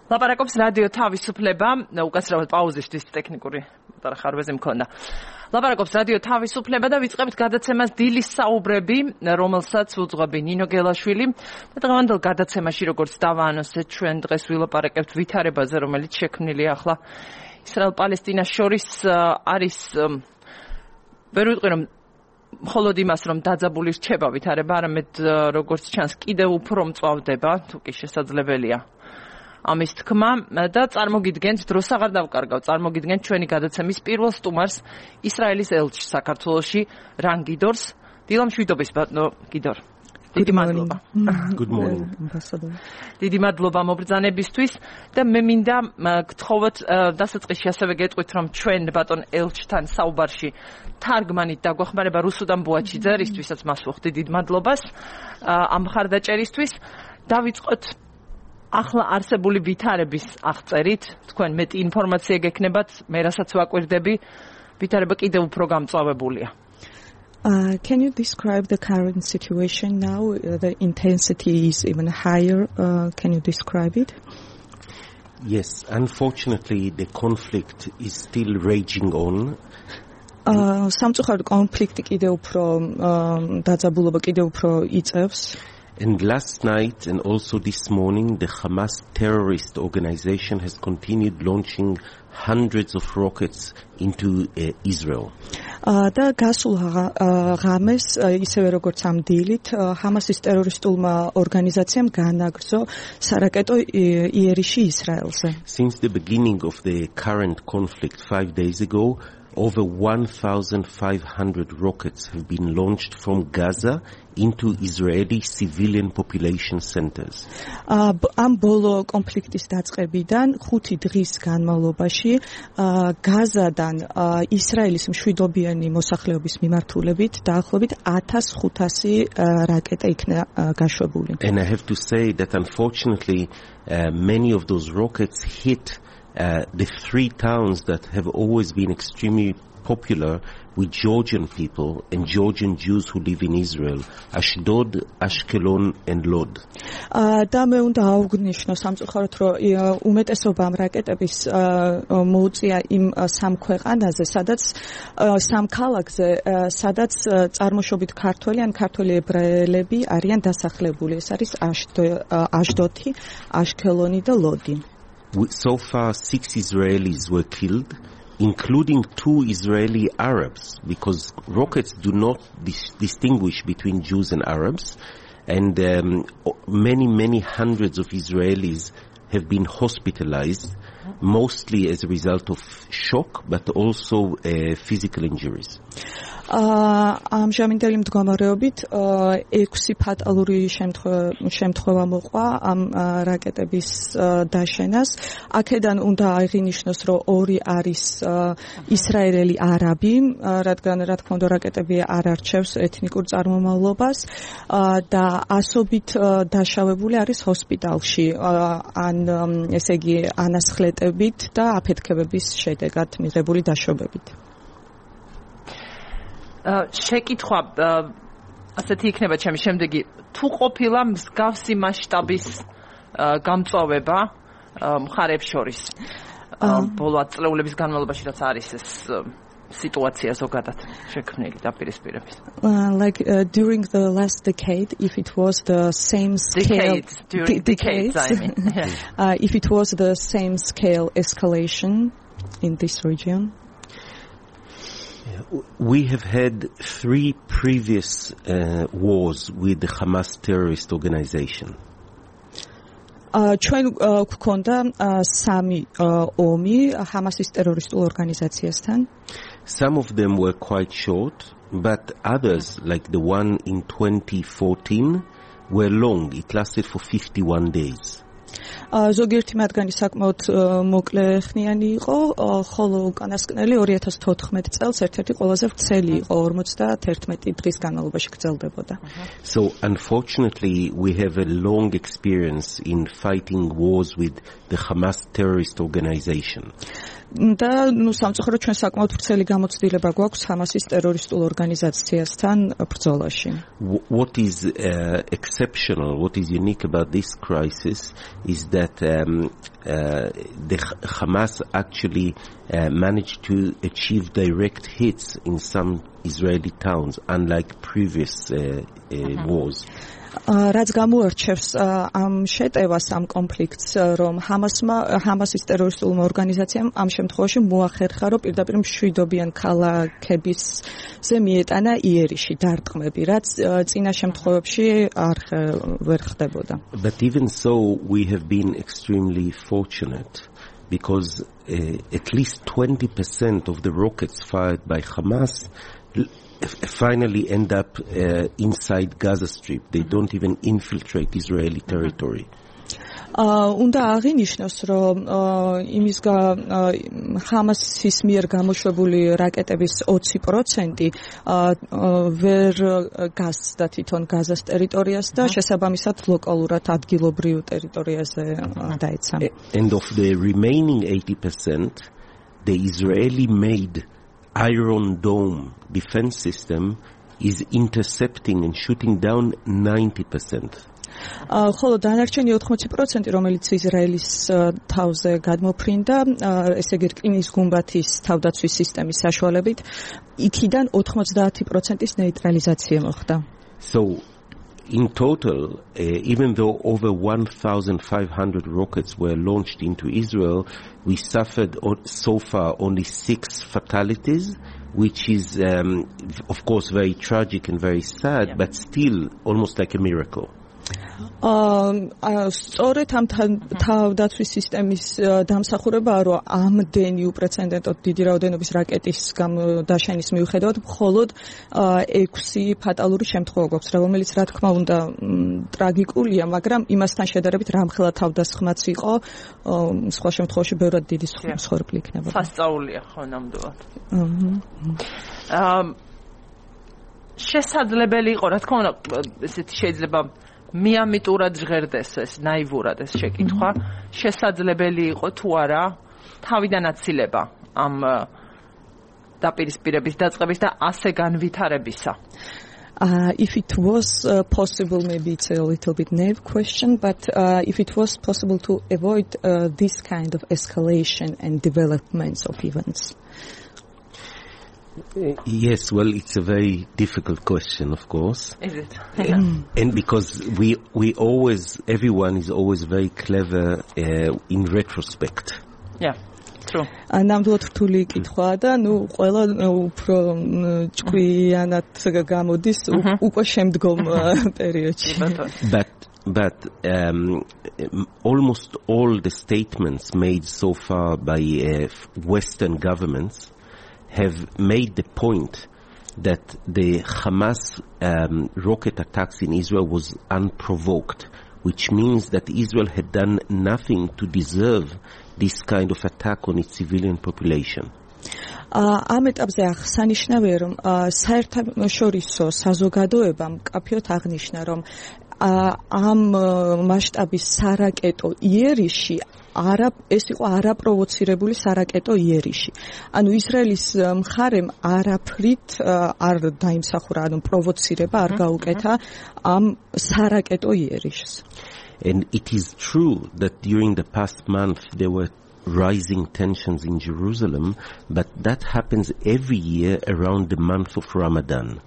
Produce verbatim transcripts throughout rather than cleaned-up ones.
ლაპარაკობს რადიო თავისუფლება, უკაცრავად პაუზისთვის ტექნიკური ხარვეზე მქონდა. ლაპარაკობს რადიო თავისუფლება და ვიწყებთ გადაცემას დილის საუბრები, რომელსაც უძღვები ნინო გელაშვილი. და დღევანდელ გადაცემაში, როგორც დავაანონსეთ, ჩვენ დღეს ვილაპარაკებთ ვითარებაზე, რომელიც შექმნილია ახლა ისრაელ-პალესტინას შორის არის ვერ ვიტყვი რომ მხოლოდ იმას, რომ დაძაბული რჩება ვითარება, არამედ როგორც ჩანს კიდევ უფრო მწვავდება, თუ კი შესაძლებელია ამის თქმა და წარმოგიდგენთ დროს აღარ დავკარგავ, წარმოგიდგენთ ჩვენი გადაცემის პირველ სტუმარს, ისრაელის ელჩს საქართველოში, რან გიდორს. დილამ შვიდობის ბატონო გიდორ. დიდი მადლობა. Good morning. დიდი მადლობა მობრძანებისთვის და მე მინდა გთხოვოთ დასაწყისში ასევე გეტყვით, რომ ჩვენ ბატონ ელჩთან საუბარში თარგმანით დაგვეხმარება რუსუდან ბუაჩიძე, რისთვისაც მას ვუხდი დიდ მადლობას ამ მხარდაჭერისთვის. დავიწყოთ ახლა არსებული ვითარების აღწერით, თქვენ მეტი ინფორმაცია გექნებათ, მე რასაც ვაკვირდები, ვითარება კიდევ უფრო გამწვავებულია. Uh, can you describe the current situation now? Uh, the intensity is even higher. Uh, can you describe it? Yes, unfortunately, the conflict is still raging on. სამწუხაროდ კონფლიქტი კიდევ უფრო დაძაბულობა კიდევ უფრო იწევს. And last night and also this morning, the Hamas terrorist organization has continued launching hundreds of rockets into uh, Israel. და გასულ ღამეს ისევე როგორც ამ დილით ჰამასის ტერორისტულმა ორგანიზაციამ განაგრძო სარაკეტო იერიში ისრაელზე. Since the beginning of the current conflict five days ago, over one thousand five hundred rockets have been launched from Gaza into Israeli civilian population centers. ამ ბოლო კონფლიქტის დაწყებიდან ხუთი დღის განმავლობაში გაზადან ისრაელის მშვიდობიანი მოსახლეობის მიმართულებით დაახლოებით ათას ხუთასი რაკეტა იქნა გაშვებული. And I have to say that unfortunately uh, many of those rockets hit Uh, the three towns that have always been extremely popular with Georgian people and Georgian Jews who live in Israel, Ashdod, Ashkelon and Lod. და მე უნდა აღვნიშნო სამწუხაროდ რომ უმეტესობა ამ რაკეტების მოუწია იმ სამ ქვეყანაზე, სადაც სამ ქალაქზე, სადაც წარმოშობით ქართველი ან ქართველი ებრაელები არიან დასახლებული. ეს არის აშდოთი, აშქელონი და ლოდი. So far, six Israelis were killed, including two Israeli Arabs, because rockets do not dis- distinguish between Jews and Arabs, and um, many, many hundreds of Israelis have been hospitalized, mostly as a result of shock, but also uh, physical injuries. ამჟამინდელი მდგომარეობით ექვსი ფატალური შემთხვევა მოყვა ამ რაკეტების დაშენას. აქედან უნდა აღინიშნოს, რომ ორი არის ისრაელელი არაბი, რადგან რა თქმა უნდა რაკეტები არ არჩევს ეთნიკურ წარმომავლობას და ასობით დაშავებული არის ჰოსპიტალში, ან ესე იგი ანასხლეტებით და აფეთქებების შედეგად მიღებული დაშობებით. შეკითხვა ასეთი იქნება ჩემი შემდეგი, თუ ყოფილა მსგავსი მასშტაბის გამწვავება მხარებს შორის ბოლო ათწლეულების განმავლობაში, რაც არის ეს სიტუაცია ზოგადად შექმნილი დაპირისპირების. Like uh, during the last decade, if it was the same scale, decades, during de- decades, I mean, yeah. uh, if it was the same scale escalation in this region. We have had three previous uh, wars with the Hamas terrorist organization. ჩვენ გვქონდა სამი ომი ჰამასის ტერორისტულ ორგანიზაციასთან. Some of them were quite short, but others, like the one in twenty fourteen, were long. It lasted for fifty-one days. ზოგიერთი მათგანი საკმაოდ მოკლე ხნიანი იყო, ხოლო უკანასკნელი ორი ათას თოთხმეტი წელს ერთ-ერთი ყველაზე ვრცელი იყო, ორმოცდაათერთმეტი დღის განმავლობაში გრძელდებოდა. So unfortunately we have a long experience in fighting wars with the Hamas terrorist organization. და ნუ სამწუხაროდ ჩვენ საკმაოდ ვრცელი გამოცდილება გვაქვს ჰამასის ტერორისტულ ორგანიზაციასთან ბრძოლაში. What is uh, exceptional, what is unique about this crisis is that um, uh, the Hamas actually uh, managed to achieve direct hits in some Israeli towns, unlike previous uh, uh, mm-hmm. wars. რაც გამოარჩევს ამ შეტევას ამ კონფლიქტს, რომ ჰამასმა ჰამასის ტერორისტულ ორგანიზაციამ ამ შემთხვევაში მოახერხა, რომ პირდაპირ მშვიდობიან ქალაქებისზე მიეტანა იერიში დარტყმები, რაც წინა შემთხვევებში არ ვერ ხდებოდა. But even so, we have been extremely fortunate because uh, at least twenty percent of the rockets fired by Hamas finally end up uh, inside Gaza Strip. They don't even infiltrate Israeli territory. უნდა აღინიშნოს, რომ იმის ჰამასის მიერ გამოშვებული რაკეტების ოცი პროცენტი ვერ გასცდა თვითონ გაზას ტერიტორიას და შესაბამისად ლოკალურად ადგილობრივ ტერიტორიაზე დაეცა. And of the remaining eighty percent, the Israeli made Iron Dome defense system is intercepting and shooting down ninety percent. ხოლო დანარჩენი ოთხმოცი პროცენტი, რომელიც ისრაელის თავზე გადმოფრინდა, ესე იგი რკინის გუმბათის თავდაცვის სისტემის საშუალებით, იქიდან ოთხმოცდაათი პროცენტის ნეიტრალიზაცია მოხდა. So in total, uh, even though over one thousand five hundred rockets were launched into Israel, we suffered so far only six fatalities, which is, um, of course, very tragic and very sad, yeah. but still almost like a miracle. სწორედ ამ თავდაცვის სისტემის დამსახურებაა, რომ ამდენი უპრეცედენტოდ დიდი რაოდენობის რაკეტის დაშენის მიუხედავად მხოლოდ ექვსი ფატალური შემთხვევა გვაქვს, რომელიც რა თქმა უნდა ტრაგიკულია, მაგრამ იმასთან შედარებით რამხელა თავდასხმაც იყო, სხვა შემთხვევაში ბევრად დიდი მსხვერპლი იქნებოდა. სასწაულია ხო ნამდვილად. აა შესაძლებელი იყო, რა თქმა უნდა, ესეთი შეიძლება მიამიტურად ჟღერდეს ეს ნაივურად ეს შეკითხვა, შესაძლებელი იყო თუ არა თავიდან აცილება ამ დაპირისპირების დაწყების და ასე განვითარებისა. Uh, if it was uh, possible, maybe it's a little bit naive question, but uh, if it was possible to avoid uh, this kind of escalation and developments of events. Yes, well, it's a very difficult question, of course. Is it? Yeah. And because we we always, everyone is always very clever uh, in retrospect. Yeah, true. ნამდვილად რთული კითხვაა და ნუ ყველა უფრო ჭკვიანად გამოდის უკვე შემდგომ პერიოდში. But but um, almost all the statements made so far by uh, Western governments have made the point that the Hamas um, rocket attacks in Israel was unprovoked, which means that Israel had done nothing to deserve this kind of attack on its civilian population. ამ ეტაპზე აღსანიშნავია, რომ საერთაშორისო საზოგადოებამ მკაფიოდ აღნიშნა, რომ ამ მასშტაბის სარაკეტო იერიში არა ეს იყო არაპროვოცირებული სარაკეტო იერიში. ანუ ისრაელის მხარემ არაფრით არ დაიმსახურა, ანუ პროვოცირება არ გაუკეთა ამ სარაკეტო იერიშს. And it is true that during the past month there were rising tensions in Jerusalem, but that happens every year around the month of Ramadan.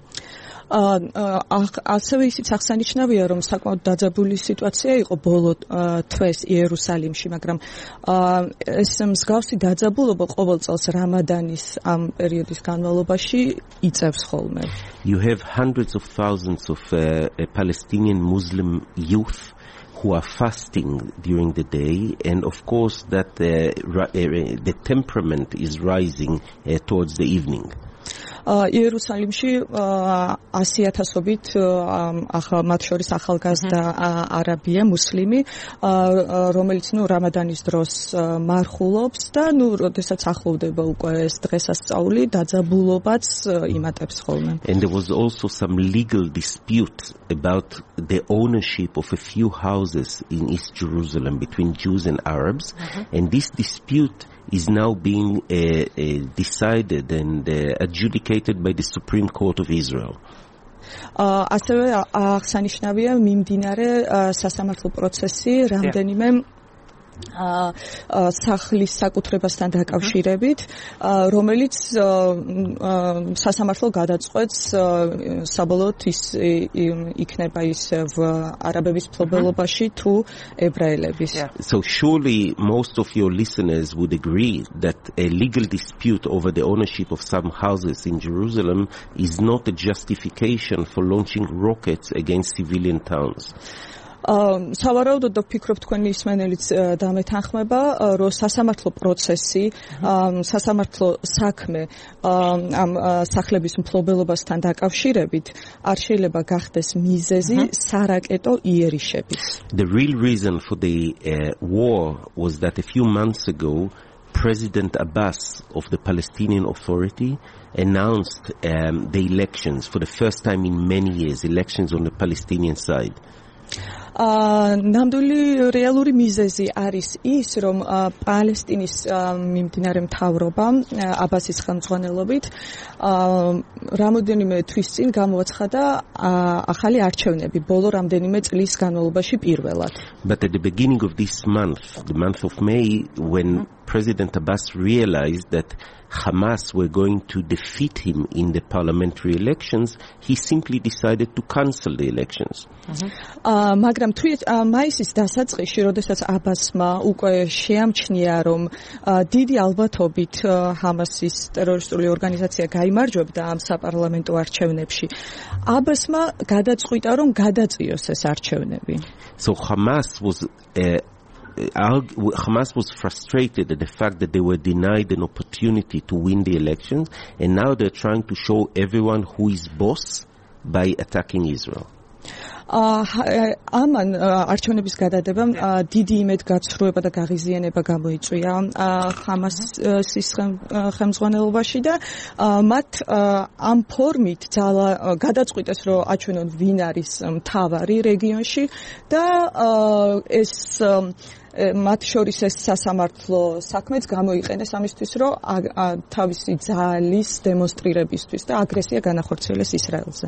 ასევე ისიც აღსანიშნავია, რომ საკმაოდ დაძაბული სიტუაცია იყო ბოლო თვეს იერუსალიმში, მაგრამ ეს მსგავსი დაძაბულობა ყოველ წელს რამადანის ამ პერიოდის განმავლობაში იწევს ხოლმე. You have hundreds of thousands of uh, Palestinian Muslim youth who are fasting during the day, and of course that uh, the temperament is rising uh, towards the evening. იერუსალიმში ასი ათასობით მათ შორის ახალგაზრდა არაბია, მუსლიმი, რომელიც ნუ რამადანის დროს მარხულობს და ნუ როდესაც ახლოვდება უკვე ეს დღესასწაული, დაძაბულობაც იმატებს ხოლმე. And there was also some legal dispute about the ownership of a few houses in East Jerusalem between Jews and Arabs, mm-hmm. and this dispute is now being uh, uh, decided and uh, adjudicated by the Supreme Court of Israel. ასევე აღსანიშნავია მიმდინარე სასამართლო პროცესი რამდენიმე სახლის საკუთრებასთან დაკავშირებით, რომელიც სასამართლო გადაწყვეტს საბოლოოდ ის იქნება ის არაბების მფლობელობაში თუ ებრაელების. So surely most of your listeners would agree that a legal dispute over the ownership of some houses in Jerusalem is not a justification for launching rockets against civilian towns. სავარაუდოდ ვფიქრობ თქვენი ისმენელიც დამეთანხმება, რომ სასამართლო პროცესი, სასამართლო საქმე ამ სახლების მფლობელობასთან დაკავშირებით არ შეიძლება გახდეს მიზეზი სარაკეტო იერიშების. The real reason for the uh, war was that a few months ago President Abbas of the Palestinian Authority announced um, the elections for the first time in many years, elections on the Palestinian side. ნამდვილი რეალური მიზეზი არის ის, რომ პალესტინის მიმდინარე მთავრობა აბასის ხელმძღვანელობით რამოდენიმე თვის წინ გამოაცხადა ახალი არჩევნები ბოლო რამდენიმე წლის განმავლობაში პირველად. But at the beginning of this month, the month of May, when President Abbas realized that Hamas were going to defeat him in the parliamentary elections, he simply decided to cancel the elections. მაგრამ მაისის დასაწყისში, როდესაც აბასმა უკვე შეამჩნია, რომ დიდი ალბათობით ჰამასის ტერორისტული ორგანიზაცია გაიმარჯვებდა ამ საპარლამენტო არჩევნებში, აბასმა გადაწყვიტა, რომ გადაწიოს ეს არჩევნები. So Hamas was uh, Hamas was frustrated at the fact that they were denied an opportunity to win the elections, and now they're trying to show everyone who is boss by attacking Israel. ამან არჩევნების გადადებამ დიდი იმედგაცრუება და გაღიზიანება გამოიწვია ჰამასის ხელმძღვანელობაში და მათ ამ ფორმით ძალა გადაწყვიტეს, რომ აჩვენონ ვინ არის მთავარი რეგიონში და ეს მათ შორის ეს სასამართლო საქმეც გამოიყენეს ამისთვის, რომ თავისი ძალის დემონსტრირებისთვის და აგრესია განახორციელეს ისრაელზე.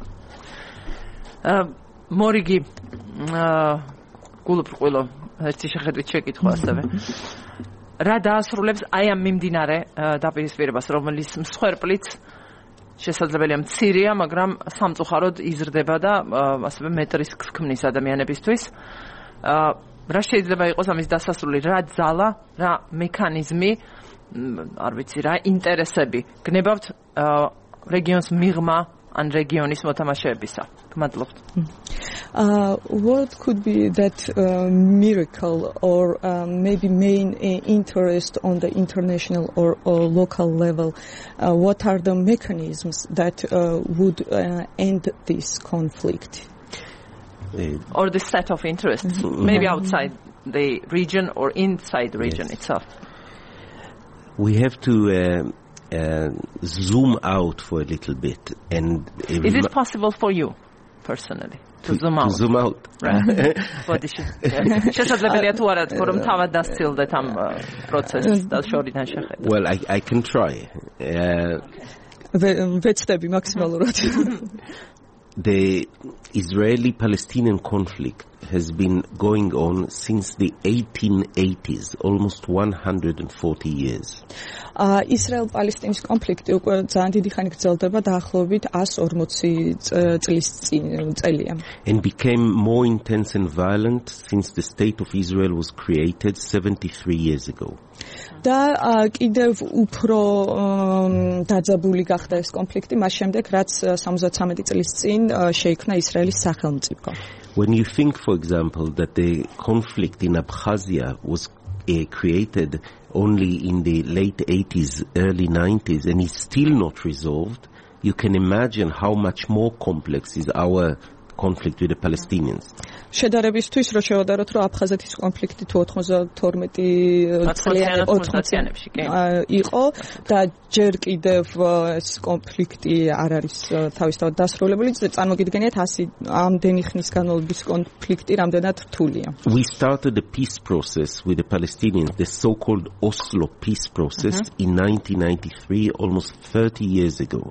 მორიგი გულუბრყვილო ერთი შეხედვით შეკითხვა ასევე. რა დაასრულებს აი ამ მიმდინარე დაპირისპირებას, რომელიც მსხვერპლიც შესაძლებელია მცირეა, მაგრამ სამწუხაროდ იზრდება და ასევე მეტრის ქმნის ადამიანებისთვის. რა შეიძლება იყოს ამის დასასრული, რა ძალა, რა მექანიზმი, არ ვიცი რა, ინტერესები გნებავთ რეგიონს მიღმა ან რეგიონის მოთამაშეებისა. გმადლობთ. Uh, what could be that uh, miracle or uh, maybe main uh, interest on the international or, or local level? Uh, what are the mechanisms that uh, would uh, end this conflict? Uh, or the set of interests, mm-hmm. maybe outside the region or inside the region yes. itself? We have to uh, uh, zoom out for a little bit. And uh, is it possible for you? Personally, to, to zoom out. To zoom out. Right. შესაძლებელია თუ არა თქო რომ თავად დასცილდეთ ამ პროცესს და შორიდან შეხედეთ. Well, I I can try. ვეცდები მაქსიმალურად. The Israeli-Palestinian conflict has been going on since the eighteen eighties, almost one hundred forty years. ისრაელ-პალესტინის კონფლიქტი უკვე ძალიან დიდი ხანი გრძელდება, დაახლოებით one forty წლის წელია. And became more intense and violent since the state of Israel was created seventy-three years ago. და კიდევ უფრო დაძაბული გახდა ეს კონფლიქტი მას შემდეგ, რაც seventy-three წლის წინ შეიქმნა ისრაელის სახელმწიფო. When you think, for example, that the conflict in Abkhazia was uh, created only in the late eighties, early nineties, and is still not resolved, you can imagine how much more complex is our conflict with the Palestinians. შედარებისთვის რო შევადაროთ რომ აფხაზეთის კონფლიქტი თუ ოცდათორმეტი წლიანი ოცდათიანებში იყო და ჯერ კიდევ ეს კონფლიქტი არ არის თავისთავად დასრულებული. წარმოგიდგენიათ ასი ამდენი ხნის განმავლობის კონფლიქტი რამდენად რთულია. We started the peace process with the Palestinians, the so-called Oslo peace process uh-huh. in nineteen ninety-three, almost thirty years ago.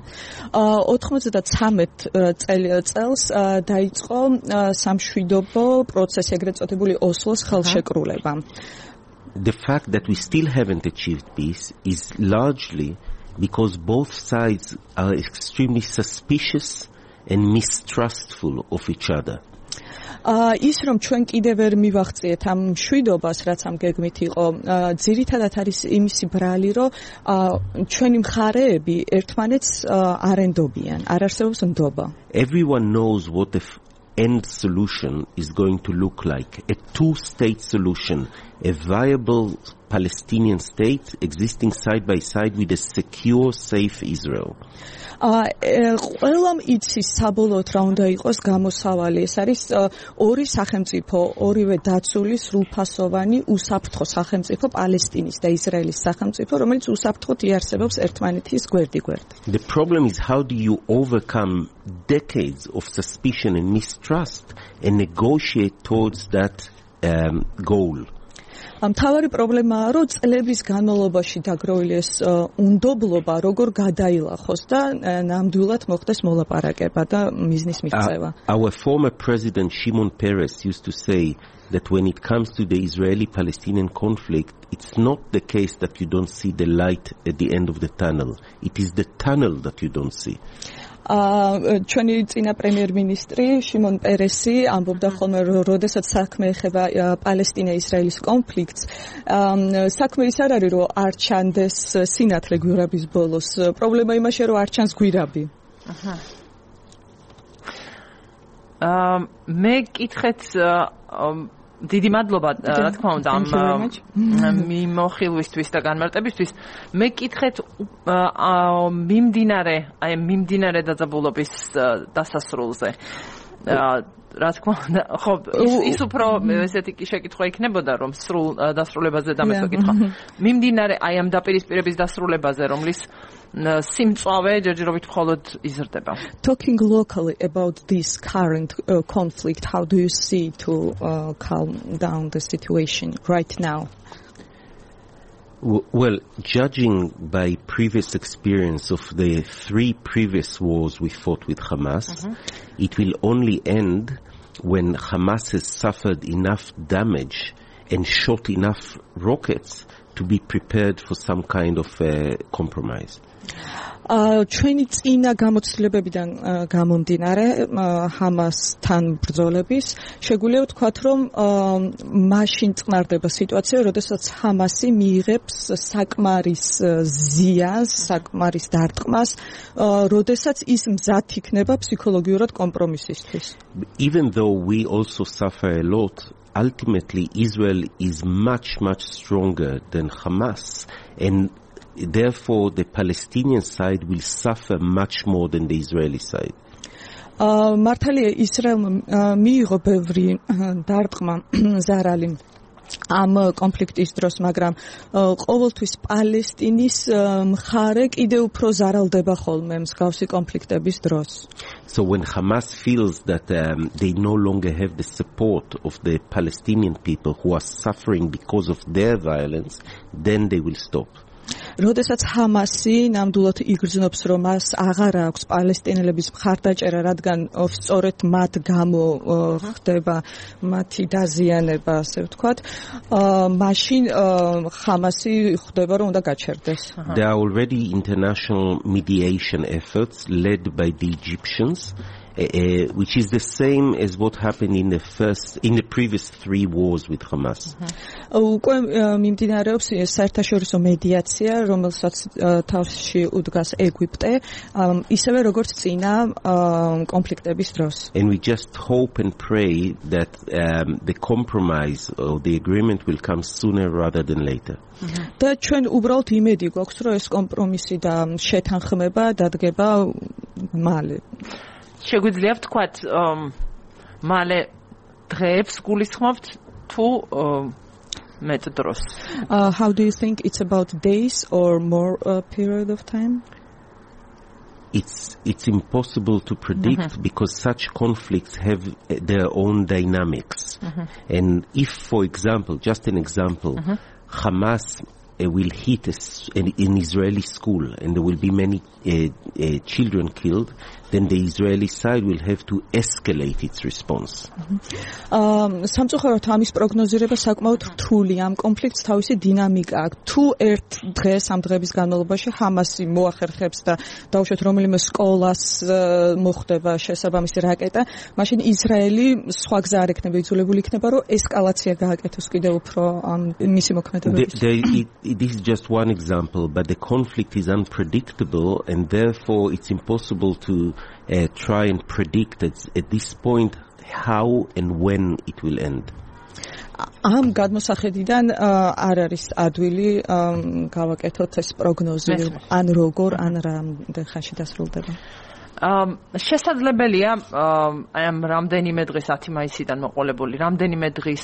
ოცდათმეტ წელს დაიწყო სამშვიდობო პროცესი, ეგრეთ წოდებული ოსლოს ხელშეკრულება. The fact that we still haven't achieved peace is largely because both sides are extremely suspicious and mistrustful of each other. ის რომ ჩვენ კიდევ ვერ მივახციეთ ამ მშვიდობას, რაც ამ გეგმით იყო, ძირითადად არის იმისი ბრალი, რომ ჩვენი მხარეები ერთმანეთს არ ენდობიან, არ არსებობს ნდობა. Everyone knows what the end solution is going to look like. A two-state solution, a viable Palestinian state existing side by side with a secure, safe Israel. ყველამ იცის საბოლოოდ რა უნდა იყოს გამოსავალი. ეს არის ორი სახელმწიფო, ორივე დაცული, სრულფასოვანი, უსაფრთხო სახელმწიფო, პალესტინის და ისრაელის სახელმწიფო, რომელიც უსაფრთხოდ იარსებობს ერთმანეთის გვერდიგვერდ. The problem is how do you overcome decades of suspicion and mistrust and negotiate towards that um, goal. მთავარი პრობლემაა, რომ წლების განმავლობაში დაგროვილი ეს უნდობლობა როგორ გადაილახოს და ნამდვილად მოხდეს მოლაპარაკება და მიზნის მიღწევა. Our former president Shimon Peres used to say that when it comes to the Israeli-Palestinian conflict, it's not the case that you don't see the light at the end of the tunnel. It is the tunnel that you don't see. ჩვენი წინა პრემიერ-მინისტრი შიმონ პერესი ამბობდა ხოლმე, რომ როდესაც საქმე ეხება პალესტინა-ისრაელის კონფლიქტს, საქმე ის არ არის, რომ არ ჩანდეს სინათლე გვირაბის ბოლოს. პრობლემა იმაშია, რომ არ ჩანს გვირაბი. აჰა. აა მე კითხეთ დიდი მადლობა, რა თქმა უნდა, ამ მიმოხილვისთვის და განმარტებისთვის. მე კითხეთ მიმდინარე, აი მიმდინარე დაძაბულობის დასასრულზე. რა თქმა უნდა, ხო, ის უფრო ესეთი შეკითხვა იქნებოდა, რომ სრულ დასრულებაზე და მესო კითხვა. მიმდინარე აი ამ დაპირისპირების დასრულებაზე, რომლის სიმწავე ჯერჯერობით მხოლოდ იზრდება. Talking locally about this current uh, conflict, how do you see to uh, calm down the situation right now? Well, judging by previous experience of the three previous wars we fought with Hamas, mm-hmm. it will only end when Hamas has suffered enough damage and shot enough rockets to be prepared for some kind of uh, compromise. ჩვენი წინა გამოცდილებებიდან გამომდინარე ჰამასთან ბრძოლების შეგვიძლია ვთქვათ, რომ მაშინ წყნარდება სიტუაცია, როდესაც ჰამასი მიიღებს საკმარის ზიანს, საკმარის დარტყმას, როდესაც ის მზად იქნება ფსიქოლოგიურად კომპრომისისთვის. Even though we also suffer a lot, ultimately Israel is much much stronger than Hamas, and therefore the Palestinian side will suffer much more than the Israeli side. მართალია ისრაელმა მიიღო ბევრი დარტყმა, ზარალი ამ კონფლიქტის დროს, მაგრამ ყოველთვის პალესტინის მხარე კიდევ უფრო ზარალდება ხოლმე მსგავსი კონფლიქტების დროს. So when Hamas feels that um, they no longer have the support of the Palestinian people who are suffering because of their violence, then they will stop. როდესაც ჰამასი ნამდვილად იგრძნობს, რომ მას აღარ აქვს პალესტინელების მხარდაჭერა, რადგან სწორედ მათ გამო ხდება მათი დაზიანება, ასე ვთქვათ, მაშინ ჰამასი ხვდება, რომ უნდა გაჩერდეს. There are already international mediation efforts led by the Egyptians, uh, which is the same as what happened in the first, in the previous three wars with Hamas. უკვე მიმდინარეობს საერთაშორისო მედიაცია, რომელსაც თავში უდგას ეგვიპტე, ისევე როგორც წინა კონფლიქტების დროს. And we just hope and pray that um, the compromise or the agreement will come sooner rather than later. და ჩვენ უბრალოდ იმედი გვაქვს, რომ ეს კომპრომისი და შეთანხმება დადგება მალე. შეგვიძლია ვთქვათ, მალე დღეებს გულისხმობთ თუ მეტ დროს? Uh, how do you think it's about days or more uh, period of time? It's it's impossible to predict mm-hmm. because such conflicts have their own dynamics. Mm-hmm. And if, for example, just an example, mm-hmm. Hamas uh, will hit a, an, an Israeli school and there will be many uh, uh, children killed, then the Israeli side will have to escalate its response. სამწუხაროდ ამის პროგნოზირება საკმაოდ რთულია. ამ კონფლიქტს თავისი დინამიკა აქვს. თუ ერთ დღეს ამ დღების განმავლობაში ჰამასი მოახერხებს და დაუშვათ რომელიმე სკოლას მოხდება შესაბამისი რაკეტა, მაშინ ისრაელი სხვა გზა არ ექნება, იძულებული იქნება, რომ ესკალაცია გააკეთოს კიდევ უფრო ამ მისი მოქმედებების. This is just one example, but the conflict is unpredictable and therefore it's impossible to uh, try and predict at, at this point how and when it will end. ამ გადმოსახედიდან არ არის ადვილი გავაკეთოთ ეს პროგნოზი ან როგორ ან რამდენ ხანში დასრულდება. შესაძლებელია აი ამ რამდენიმე დღის ათი მაისიდან მოყოლებული რამდენიმე დღის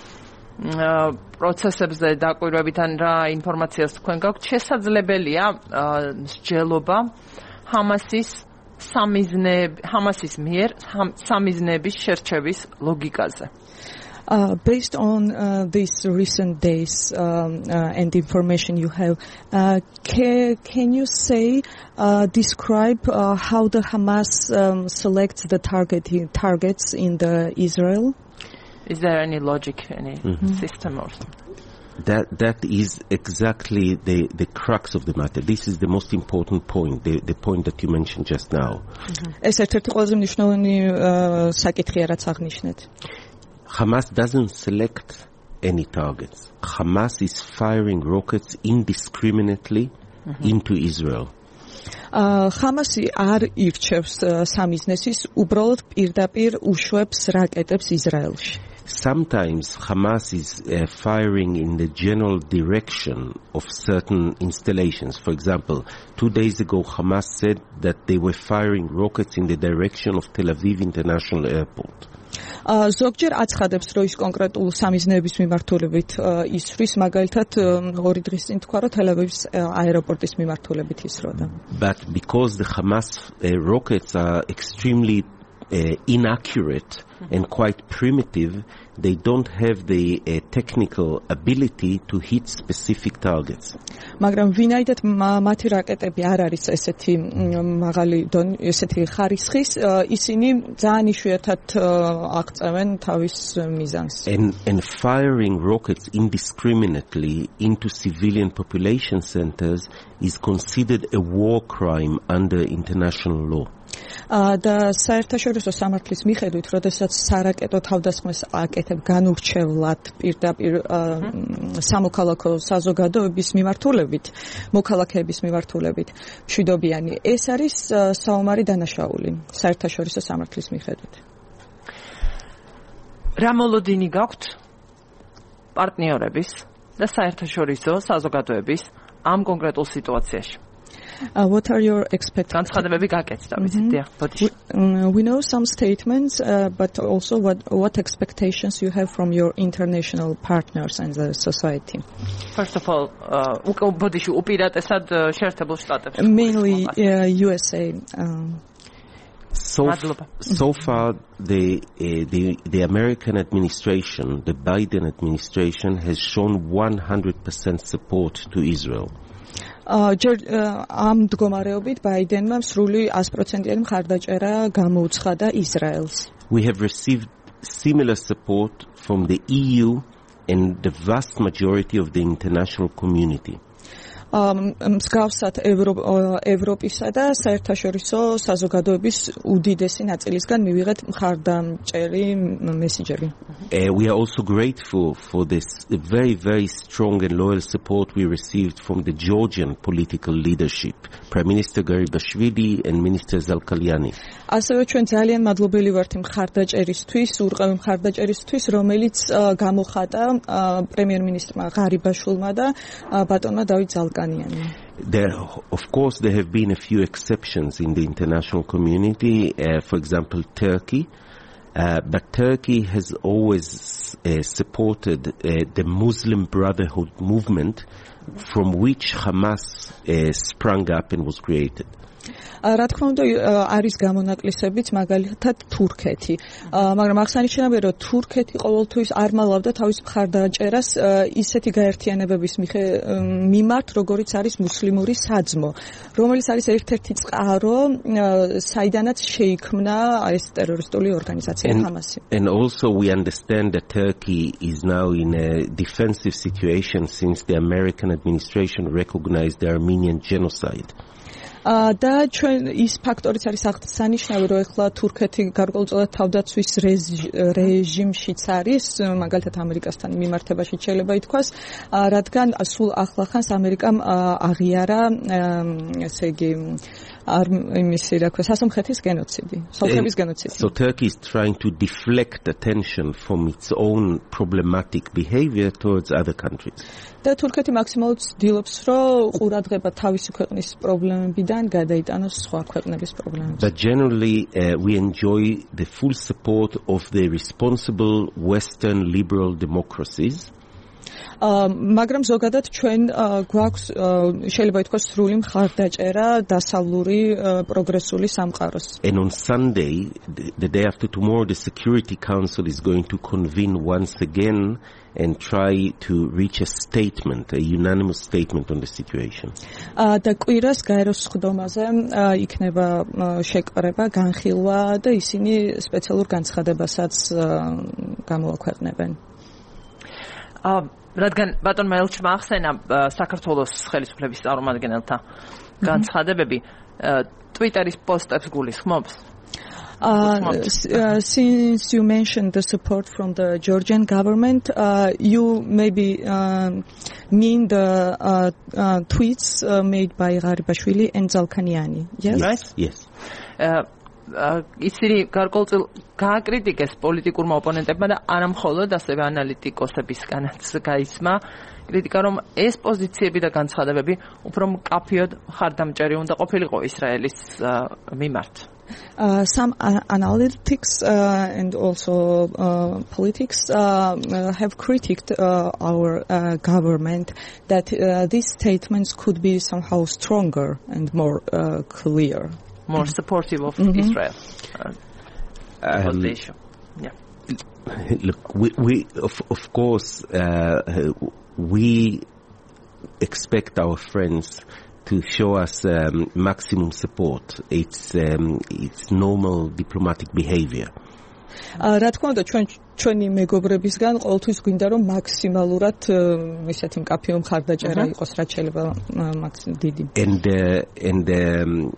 პროცესებზე დაკვირვებით ან რა ინფორმაციას თქვენ გაქვთ, შესაძლებელია მსჯელობა ჰამასის სამიზნე ჰამასის მიერ სამიზნეების შერჩევის ლოგიკაზე. Uh, based on uh, these recent days um, uh, and the information you have, uh, can, can you say, uh, describe uh, how the Hamas um, selects the target targets in the Israel? Is there any logic, any mm-hmm. system or something? That that is exactly the, the crux of the matter. This is the most important point, the, the point that you mentioned just now. ეს ერთ-ერთი ყველაზე მნიშვნელოვანი საკითხია, რაც აღნიშნეთ. Hamas doesn't select any targets. Hamas is firing rockets indiscriminately mm-hmm. into Israel. Hamasi არ ირჩევს სამიზნესის, უბრალოდ პირდაპირ უშვებს რაკეტებს ისრაელში. Sometimes Hamas is uh, firing in the general direction of certain installations. For example, two days ago Hamas said that they were firing rockets in the direction of Tel Aviv International Airport. ზოგჯერ აცხადებს, რომ ის კონკრეტულ სამიზნეების მიმართულებით ისვრის, მაგალითად ორი დღის წინ თქვა, რომ თელ-ავივის აეროპორტის მიმართულებით ისროდა. But because the Hamas uh, rockets are extremely uh, inaccurate and quite primitive, they don't have the uh, technical ability to hit specific targets. მაგრამ ვინაიდან მათი რაკეტები არ არის ესეთი მაღალი ესეთი ხარისხის, ისინი ძალიან იშვიათად აღწევენ თავის მიზანს. And and firing rockets indiscriminately into civilian population centers is considered a war crime under international law. და საერთაშორისო სამართლის მიხედვით, როდესაც სარაკეტო თავდასხმას აკეთებ განურჩევლად პირდაპირ სამოქალაქო საზოგადოების მიმართულებით, მოქალაქეების მიმართულებით, მშვიდობიანი, ეს არის საომარი დანაშაული საერთაშორისო სამართლის მიხედვით. რა მოლოდინი გაქვთ პარტნიორების და საერთაშორისო საზოგადოების ამ კონკრეტულ სიტუაციაში? Uh, what are your expectations? Mm-hmm. We know some statements, uh, but also what what expectations you have from your international partners and the society. First of all, mainly uh, U S A. Um, So, so far, the, uh, the the American administration, the Biden administration, has shown one hundred percent support to Israel. ამ მდგომარეობით ბაიდენმა სრული one hundred percent-იანი მხარდაჭერა გამოუცხადა ისრაელს. We have received similar support from the E U and the vast majority of the international community. მსგავსად ევროპისა და საერთაშორისო საზოგადოების უდიდესი ნაწილისგან მივიღეთ მხარდამჭერი მესიჯები. We are also grateful for this very very strong and loyal support we received from the Georgian political leadership, Prime Minister Garibashvili and Minister Zalkalyani. ასევე ჩვენ ძალიან მადლობელი ვართ იმ მხარდაჭერისთვის, ურყევი მხარდაჭერისთვის, რომელიც გამოხატა პრემიერ-მინისტრმა ღარიბაშვილმა და ბატონმა დავით ზალკანიანმა. There, of course, there have been a few exceptions in the international community. Uh, for example, Turkey Uh, but Turkey has always uh, supported uh, the Muslim Brotherhood movement from which Hamas uh, sprang up and was created. რა თქმა უნდა არის გამონაკლისებიც მაგალითად თურქეთი მაგრამ აღსანიშნავია რომ თურქეთი ყოველთვის არ მალავდა თავის მხარდაჭერას ისეთი გაერთიანებების მიმართ როგორიც არის მუსლიმური საძმო რომელიც არის ერთ-ერთი წყარო საიდანაც შეიქმნა ეს ტერორისტული ორგანიზაცია ჰამასი And also we understand that Turkey is now in a defensive situation since the American administration recognized the Armenian genocide. და ჩვენ ის ფაქტორიც არის აღსანიშნავი რომ ეხლა თურქეთი გარკვეულწილად თავდაცვის რეჟიმშიც არის მაგალითად ამერიკასთან მიმართებაში შეიძლება ითქვას რადგან სულ ახლახანს ამერიკამ აღიარა ესე იგი არ იმისი რა ქვია სასამხეთის გენოციდი სომხების გენოციდი So Turkey is trying to deflect attention from its own problematic behavior towards other countries. და თურქეთი მაქსიმალურად ცდილობს რომ ყურადღება თავისი ქვეყნის პრობლემებიდან გადაიტანოს სხვა ქვეყნების პრობლემებს. But generally uh, we enjoy the full support of the responsible Western liberal democracies. მაგრამ ზოგადად ჩვენ გვაქვს შეიძლება ითქვას სრული მხარდაჭერა დასავლური პროგრესული სამყაროს. And on Sunday, the, the day after tomorrow, the Security Council is going to convene once again and try to reach a statement, a unanimous statement on the situation. და კვირას გაეროს სხდომაზე იქნება შეკრება, განხილვა და ისინი სპეციალურ განცხადებასაც გამოაქვეყნებენ. რადგან ბატონმა ელჩმა ახსენა საქართველოს ხელისუფლების წარმომადგენელთა განცხადებები ტვიტერის პოსტებს გულისხმობს? Uh, since you mentioned the support from the Georgian government, uh, you maybe uh, mean the uh, uh, tweets uh, made by Gharibashvili and Zalkaniani, yes? Yes, yes. ისინი გარკვეულწილ გააკრიტიკეს პოლიტიკურმა ოპონენტებმა და არა მხოლოდ ასევე ანალიტიკოსებისგანაც გაისმა კრიტიკა რომ ეს პოზიციები და განცხადებები უფრო მკაფიოდ მხარდამჭერი უნდა ყოფილიყო ისრაელის მიმართ. Uh, some uh, analytics uh, and also uh, politics uh, uh, have critiqued uh, our uh, government that uh, these statements could be somehow stronger and more uh, clear. More mm-hmm. supportive of mm-hmm. Israel. Uh, um, the issue. Yeah. Look, we, we of, of course, uh, we expect our friends to show us um, maximum support. It's um, it's normal diplomatic behavior. რა თქმა უნდა ჩვენ ჩვენი მეგობრებისგან ყოველთვის გვინდა რომ მაქსიმალურად ისეთი მკაფიო მხარდაჭერა იყოს რაც შეიძლება მაქსიმალურად დიდი. And uh, and um,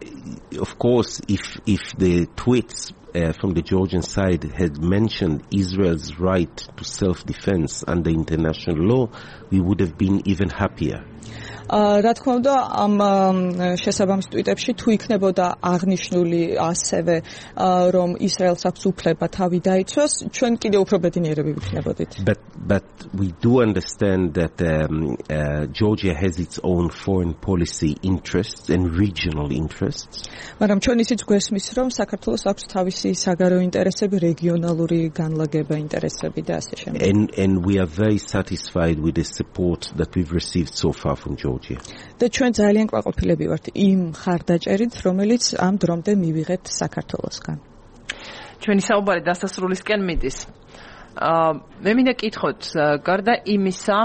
of course if if the tweets uh, from the Georgian side had mentioned Israel's right to self-defense under international law, we would have been even happier. რა თქმა უნდა ამ შესაბამის ტვიტებში თუ იქნებოდა აღნიშნული ასევე რომ ისრაელს აქვს უფლება თავი დაიცვას ჩვენ კიდევ უფრო ბედნიერები ვიქნებოდით. But but we do understand that um, uh, Georgia has its own foreign policy interests and regional interests. მაგრამ ჩვენ ისიც გვესმის რომ საქართველოს აქვს თავისი საგარეო ინტერესები, რეგიონალური განლაგება ინტერესები და ასე შემდეგ. And and we are very satisfied with the support that we've received so far from Georgia. და ჩვენ ძალიან ყვაყოფილები ვართ იმ ხარდაჭერით, რომელიც ამ დრომდე მივიღეთ საქართველოსგან. ჩვენი საუბარი დასასრულისკენ მიდის. აა მე მინდა კითხოთ, გარდა იმისა,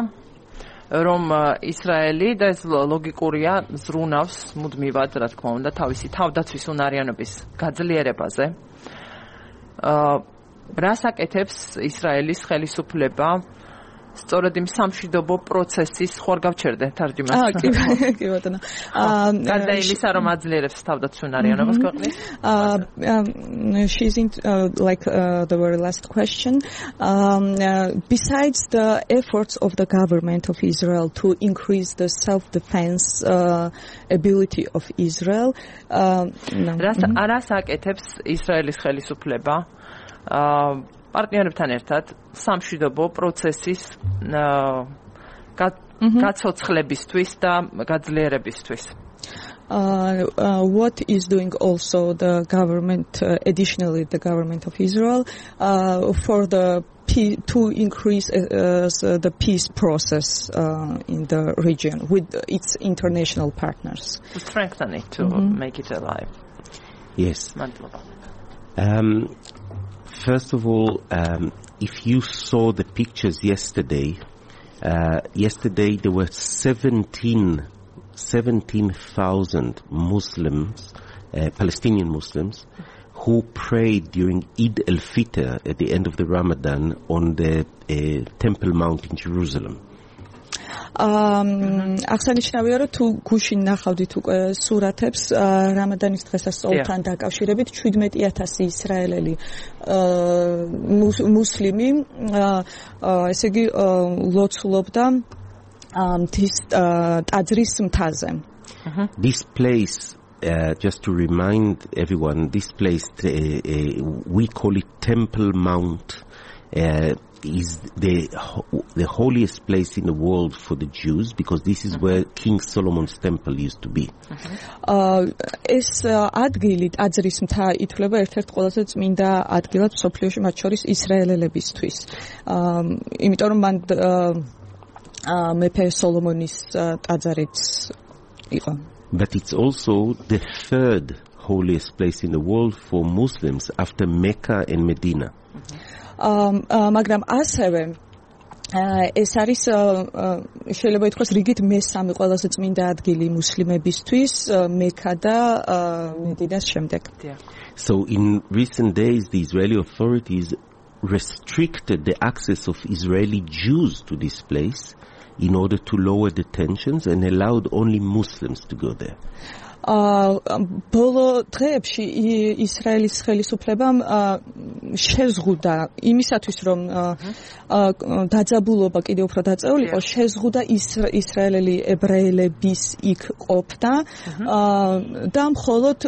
რომ ისრაელი და ეს ლოგიკურია ზრუნავს მუდმივად, რა თქმა უნდა, თავისი თავდაცვის უნარიანობის გაძლიერებაზე. აა რას აკეთებს ისრაელის ხელისუფლება სწორედ იმ სამშვიდობო პროცესის ხوار გავჩერდე თარჯიმას. აა კი კი ბატონო. აა გარდა იმისა რომ აძლიერებს თავდაცვის უნარიანობას ქვეყნის. Uh, she's in uh, like uh, the very last question. Um, uh, besides the efforts of the government of Israel to increase the self-defense uh, ability of Israel, რას არას აკეთებს ისრაელის ხელისუფლება? აა პარტნიორებთან ერთად სამშვიდობო პროცესის გაცოცხლებისთვის და გაძლიერებისთვის. uh, uh, what is doing also the government, uh, additionally the government of Israel, uh, for the to increase uh, the peace process uh, in the region with its international partners. To strengthen it, to mm-hmm. make it alive. Yes. Um, first of all, um, if you saw the pictures yesterday, uh, yesterday there were seventeen thousand Muslims, uh, Palestinian Muslims, who prayed during Eid al-Fitr at the end of the Ramadan on the uh, Temple Mount in Jerusalem. აღსანიშნავია, რომ თუ გუშინ ნახავდით უკვე სურათებს რამადანის დღესასწაულთან დაკავშირებით შვიდმეტი ათასი ისრაელელი მუსლიმი ესე იგი ლოცულობდა მთის ტაძრის მთაზე. This place, Uh, just to remind everyone, this place, uh, uh, we call it Temple Mount, uh, is the the holiest place in the world for the Jews, because this is where King Solomon's temple used to be. ეს ადგილი, ტაძრის მთა ითვლება ერთ-ერთ ყველაზე წმინდა ადგილად მსოფლიოში, მათ შორის ისრაელელებისთვის. იმიტომ რომ მან მეფე სოლომონის ტაძარიც იყო. But it's also the third holiest place in the world for Muslims after Mecca and Medina. მაგრამ ასევე ეს არის შეიძლება ითქვას რიგით მესამე ყველაზე წმინდა ადგილი მუსლიმებისთვის მექა და მედინას შემდეგ. So in recent days the Israeli authorities restricted the access of Israeli Jews to this place in order to lower the tensions and allowed only Muslims to go there. ბოლო დღეებში ისრაელის ხელისუფლებამ შეზღუდა იმისათვის რომ დაძაბულობა კიდევ უფრო დაწეულიყო, შეზღუდა ისრაელელი ებრაელების იქ ყოფნა და მხოლოდ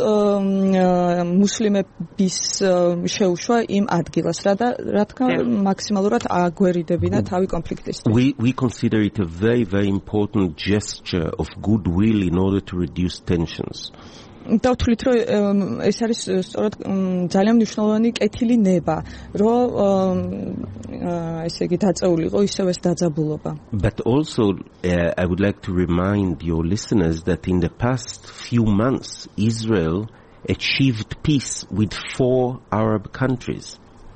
მუსლიმების შეუშვა იმ ადგილას, რა თქმა მაქსიმალურად აგვერიდებინა თავი კონფლიქტის. We we consider it a very very important gesture of goodwill in order to reduce tensions. დავთვლით, რომ ეს არის სწორად ძალიან მნიშვნელოვანი კეთილი ნება, რომ ესე იგი დაწეულიყო ისევ ეს დაძაბულობა. But also uh, I would like to remind your listeners that in the past few months Israel achieved peace with four Arab countries.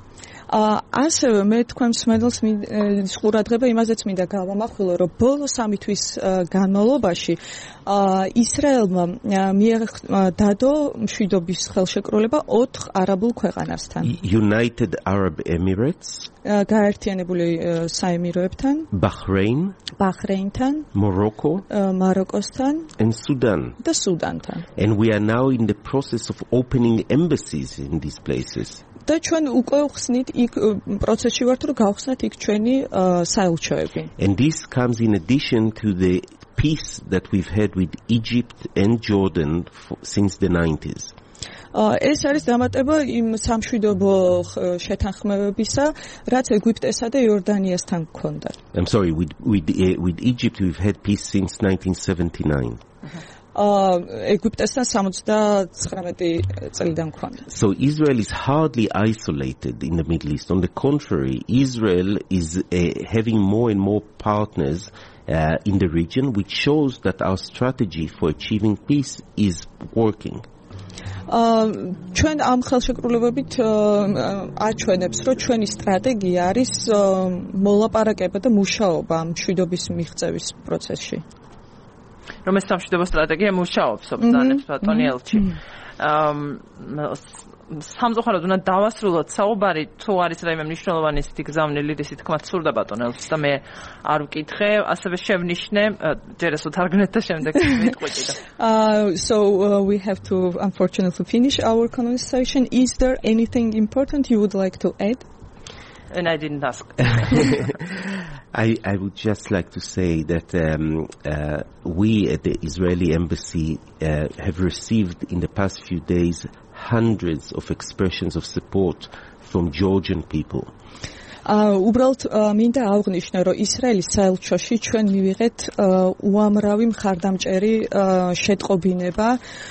ასევე მე თქვენ მსმენელს ყურადღება იმაზეც მინდა გავამახვილო, რომ ბოლო სამი თვის განმავლობაში ისრაელმა დადო მშვიდობის ხელშეკრულება ოთხ არაბულ ქვეყანასთან. United Arab Emirates, გაერთიანებული საემიროებთან, Bahrain, ბაჰრეინთან, Morocco, მაროკოსთან and Sudan. და სუდანთან. And we are now in the process of opening embassies in these places. და ჩვენ უკვე ხსნით იქ პროცესში ვართ, რომ გავხსნათ იქ ჩვენი საელჩოები. And this comes in addition to the peace that we've had with Egypt and Jordan for, since the nineties. ეს არის დამატება იმ სამშვიდობო შეთანხმებებისა, რაც ეგვიპტესა და იორდანიასთან გქონდა. I'm sorry, with with uh, with Egypt we've had peace since nineteen seventy-nine. ეგვიპტესთან სამოცდათხრამეტი წლიდან გქონდა. So Israel is hardly isolated in the Middle East. On the contrary, Israel is uh, having more and more partners uh, in the region, which shows that our strategy for achieving peace is working. ჩვენ ამ ხელშეკრულებებით აჩვენებს, რომ ჩვენი სტრატეგია არის მოლაპარაკება და მუშაობა მშვიდობის მიღწევის პროცესში. რომ ეს სამშვიდობო სტრატეგია მუშაობს, ბრძანებს ბატონი ელჩი. სამწუხაროდ უნდა დავასრულოთ საუბარი, თუ არის რაიმე მნიშვნელოვანი ისეთი გზავნილი, რისი თქმა სურდა ბატონ ელჩს და მე არ ვკითხე, ასევე შევნიშნე, ჯერ ეს უთარგმნეთ და შემდეგ მეთყვი და. So uh, we have to unfortunately finish our conversation. Is there anything important you would like to add? And I didn't ask. I, I would just like to say that um, uh, we at the Israeli embassy uh, have received in the past few days hundreds of expressions of support from Georgian people. უბრალოდ მინდა აღვნიშნო, რომ ისრაელის საელჩოში ჩვენ მივიღეთ უამრავი მხარდამჭერი შეტყობინება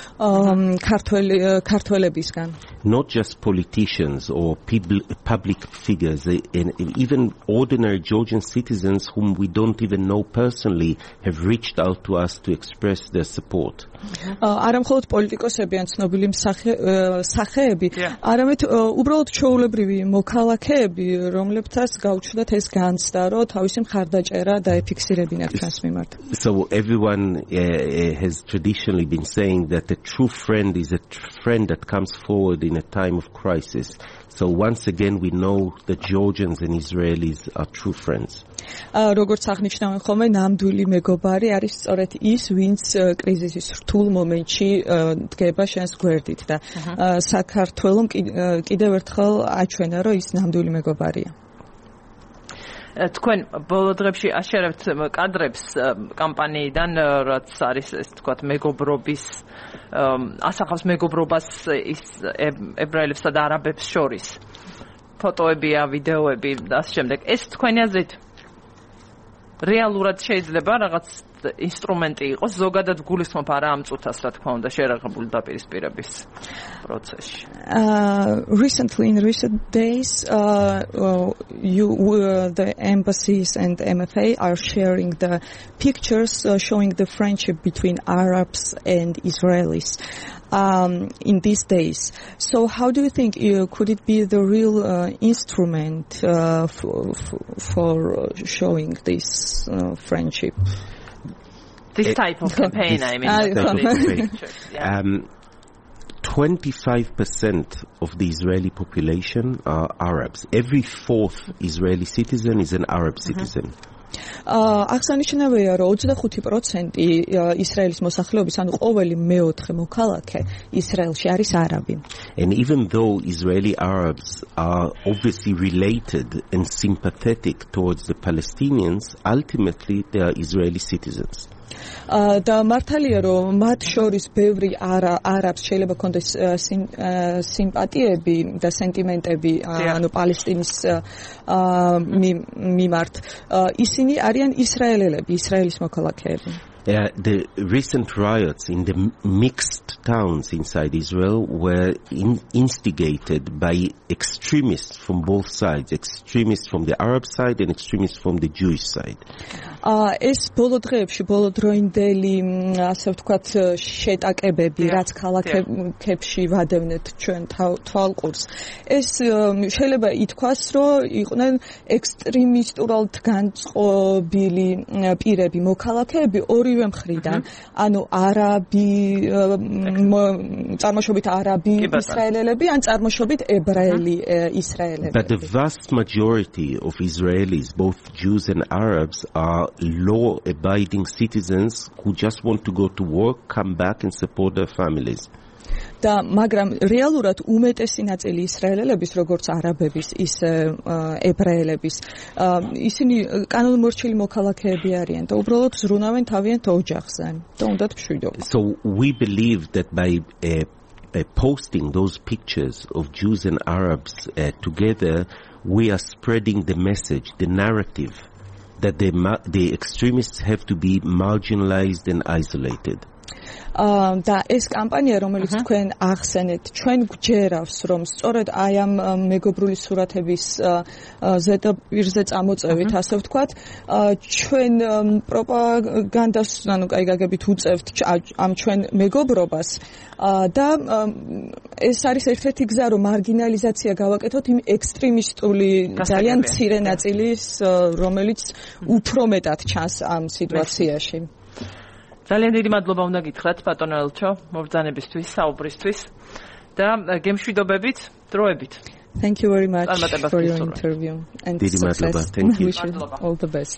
ქართველებისგან. Not just politicians or people, public figures, and even ordinary Georgian citizens whom we don't even know personally have reached out to us to express their support. არა მხოლოდ პოლიტიკოსები ან ცნობილი სახეები, არამედ უბრალოდ ჩვეულებრივი მოქალაქეები, რომლებთაც გაუჩნდათ ეს განცდა, რომ თავისი მხარდაჭერა დაეფიქსირებინათ ჩვენს მიმართ. So everyone uh, has traditionally been saying that a true friend is a friend that comes forward in a time of crisis. So once again we know that Georgians and Israelis are true friends. როგორც აღნიშნავენ ხოლმე, ნამდვილი მეგობარი არის სწორედ ის, ვინც კრიზისის რთულ მომენტში დგება შენს გვერდით და საქართველოს კიდევ ერთხელ აჩვენა, რომ ის ნამდვილი მეგობარია. თქვენ ბოლო დღეებში აშერებთ კადრებს კამპანიიდან, რაც არის ეს თქვათ მეგობრობის ასახავს მეგობრობას ის ებრაელებსა და არაბებს შორის. ფოტოებია, ვიდეოები და ამ შემდეგ. ეს თქვენი აზრით რეალურად შეიძლება რაღაც ინსტრუმენტი იყოს, ზოგადად გულისხმობ არა ამ წუთას, რა თქმა უნდა, შერაღებული დაპირისპირების პროცესში. Recently, in recent days, uh, you, uh, the embassies and M F A are sharing the pictures uh, showing the friendship between Arabs and Israelis. Um, in these days. So how do you think, uh, could it be the real uh, instrument uh, for, for showing this uh, friendship? This type of campaign, this, I mean. This type of campaign. Yeah. Um, twenty-five percent of the Israeli population are Arabs. Every fourth Israeli citizen is an Arab citizen. აღსანიშნავია, რომ ოცდახუთი პროცენტი ისრაელის მოსახლეობის, ანუ ყოველი მეოთხე მოქალაქე ისრაელში არის არაბი. And even though Israeli Arabs are obviously related and sympathetic towards the Palestinians, ultimately they are Israeli citizens. და მართალია, რომ მათ შორის ბევრი არაბს შეიძლება ქონდეს სიმპათიები და სენტიმენტები ანუ პალესტინის მიმართ. ისინი არიან ისრაელელები, ისრაელის მოქალაქეები. Uh, the recent riots in the mixed towns inside Israel were in, instigated by extremists from both sides, extremists from the Arab side and extremists from the Jewish side. ეს ბოლო დღეებში, ბოლო დროინდელი, ასე ვთქვათ, შეტაკებები, რაც ქალაქებში ვადევნეთ ჩვენ თვალყურს, ეს შეიძლება ითქვას, რომ იყვნენ ექსტრემისტურად განწყობილი პირები, მოქალაქეები ორივე მხრიდან, ანუ არაბი, წარმოშობით არაბი ისრაელელები, ან წარმოშობით ებრაელი ისრაელელები. But the vast majority of Israelis, both Jews and Arabs, are law-abiding citizens who just want to go to work, come back and support their families. და მაგრამ რეალურად უმეტესი ნაწილი ისრაელელების, როგორც არაბების, ისე ებრაელების, ისინი კანონმორჩილი მოქალაქეები არიან და უბრალოდ ზრუნავენ თავიანთ ოჯახზე და უნდათ მშვიდობა. So we believe that by uh, uh, posting those pictures of Jews and Arabs uh, together, we are spreading the message, the narrative that the, the extremists have to be marginalized and isolated. და ეს კამპანია, რომელიც თქვენ ახსენეთ, ჩვენ გვჯერავს, რომ სწორედ აი ამ მეგობრული სურათების ზედაპირზე წამოწევით, ასე ვთქვათ, ჩვენ პროპაგანდას, ანუ კაი გაგებით უწევთ ამ ჩვენ მეგობრობას და ეს არის ერთ-ერთი გზა, რომ მარგინალიზაცია გავაკეთოთ იმ ექსტრემისტული ძალიან მცირე ნაწილის, რომელიც უფრო მეტად ჩანს ამ სიტუაციაში. ძალიან დიდი მადლობა უნდა გითხრათ ბატონო ელჩო მობრძანებისთვის, საუბრისთვის და გემშვიდობებით, დროებით. Thank you very much for your interview and დიდი მადლობა, thank you. Wish you all the best.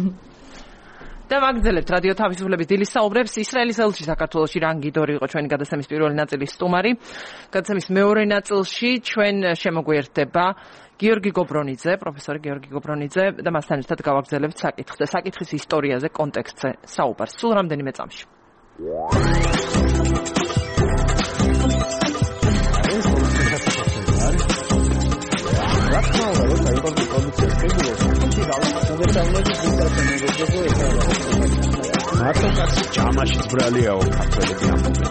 და ვაგრძელებთ რადიო თავისუფლების დილის საუბრებს. ისრაელის ელჩი საქართველოში რანგი დორი იყო ჩვენი გადაცემის პირველი ნაწილის სტუმარი. გადაცემის მეორე ნაწილში ჩვენ შემოგვიერთდება გიორგი გობრონიძე, პროფესორი გიორგი გობრონიძე და მასთან ერთად გავაგრძელებთ საკითხს და საკითხის ისტორიაზე, კონტექსტზე საუბარს. სულ რამდენიმე წამში. რა თქმა უნდა, მარტო კაცი ჯამაში ბრალიაო ქართველები ამბობენ.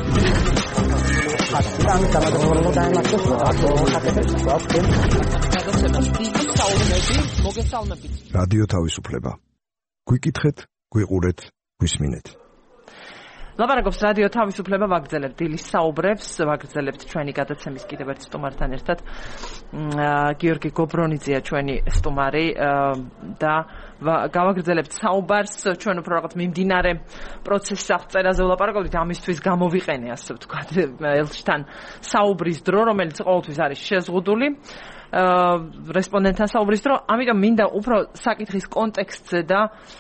ამ გამოგონებულ დაემართოს რადიო თავისუფლება. გვიკითხეთ, გვიყურეთ, გვისმინეთ. ლაპარაკობს რადიო თავისუფლება, ვაგრძელებთ დილის საუბრებს, ვაგრძელებთ ჩვენი გადაცემის კიდევ ერთ სტუმართან ერთად. გიორგი გობრონიძეა ჩვენი სტუმარი და გავაგრძელებთ საუბარს, ჩვენ უფრო რაღაც მიმდინარე პროცესის აღწერაზე ვლაპარაკობთ, ამისთვის გამოვიყენე, ასე ვთქვათ, ელჩთან საუბრის დრო, რომელიც ყოველთვის არის შეზღუდული. რესპონდენტთან საუბრის დრო, ამიტომ მინდა უფრო საკითხის კონტექსტზე და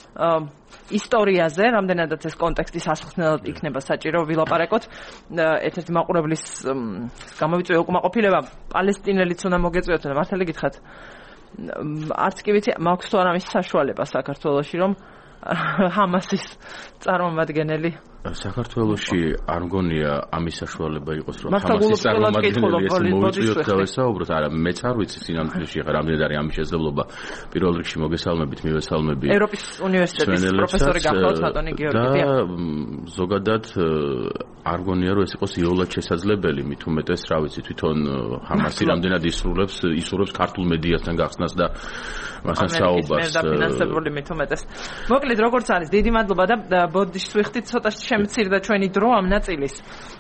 ისტორიაზე, რამდენადაც ეს კონტექსტი სასახსნელად იქნება საჭირო ვილაპარაკოთ. ერთ-ერთი მაყურებლის გამოვიწვია უკმაყოფილება, პალესტინელიც უნდა მოგეწვიოთ, მართალი გითხრათ. არც კი ვიცი, მაქვს თუ არა ამის საშუალება საქართველოში, რომ ჰამასის წარმომადგენელი საქართველოში არ მგონია ამის საშუალება იყოს, რომ ჰამასის წარმომადგენელი ეს მოვიწვიოთ და ვესაუბროთ. არა, მეც არ ვიცი სინამდვილეში ხარ რამდენად არის ამის შესაძლებლობა. პირველ რიგში მოგესალმებით, მივესალმები ევროპის უნივერსიტეტის პროფესორი გახლავთ ბატონი გიორგი და ზოგადად არ მგონია რომ ეს იყოს იოლად შესაძლებელი, მით უმეტეს რა ვიცი, თვითონ ჰამასი რამდენად ისრულებს ისურვებს ქართულ მედიასთან გახსნას და მასთან საუბარს და ფინანსებული მით უმეტეს. მოკლედ როგორც არის, დიდი მადლობა და ბოდიშს ვიხდით, ცოტა შემცირდა ჩვენი დრო ამ ნაწილის.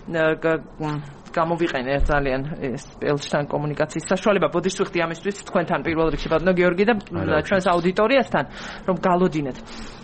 გამოვიყენე ძალიან ეს ელჩთან კომუნიკაციის საშუალება. ბოდიშს ვიხდი ამისთვის თქვენთან პირველ რიგში ბატონო გიორგი და ჩვენს აუდიტორიასთან, რომ გალოდინეთ.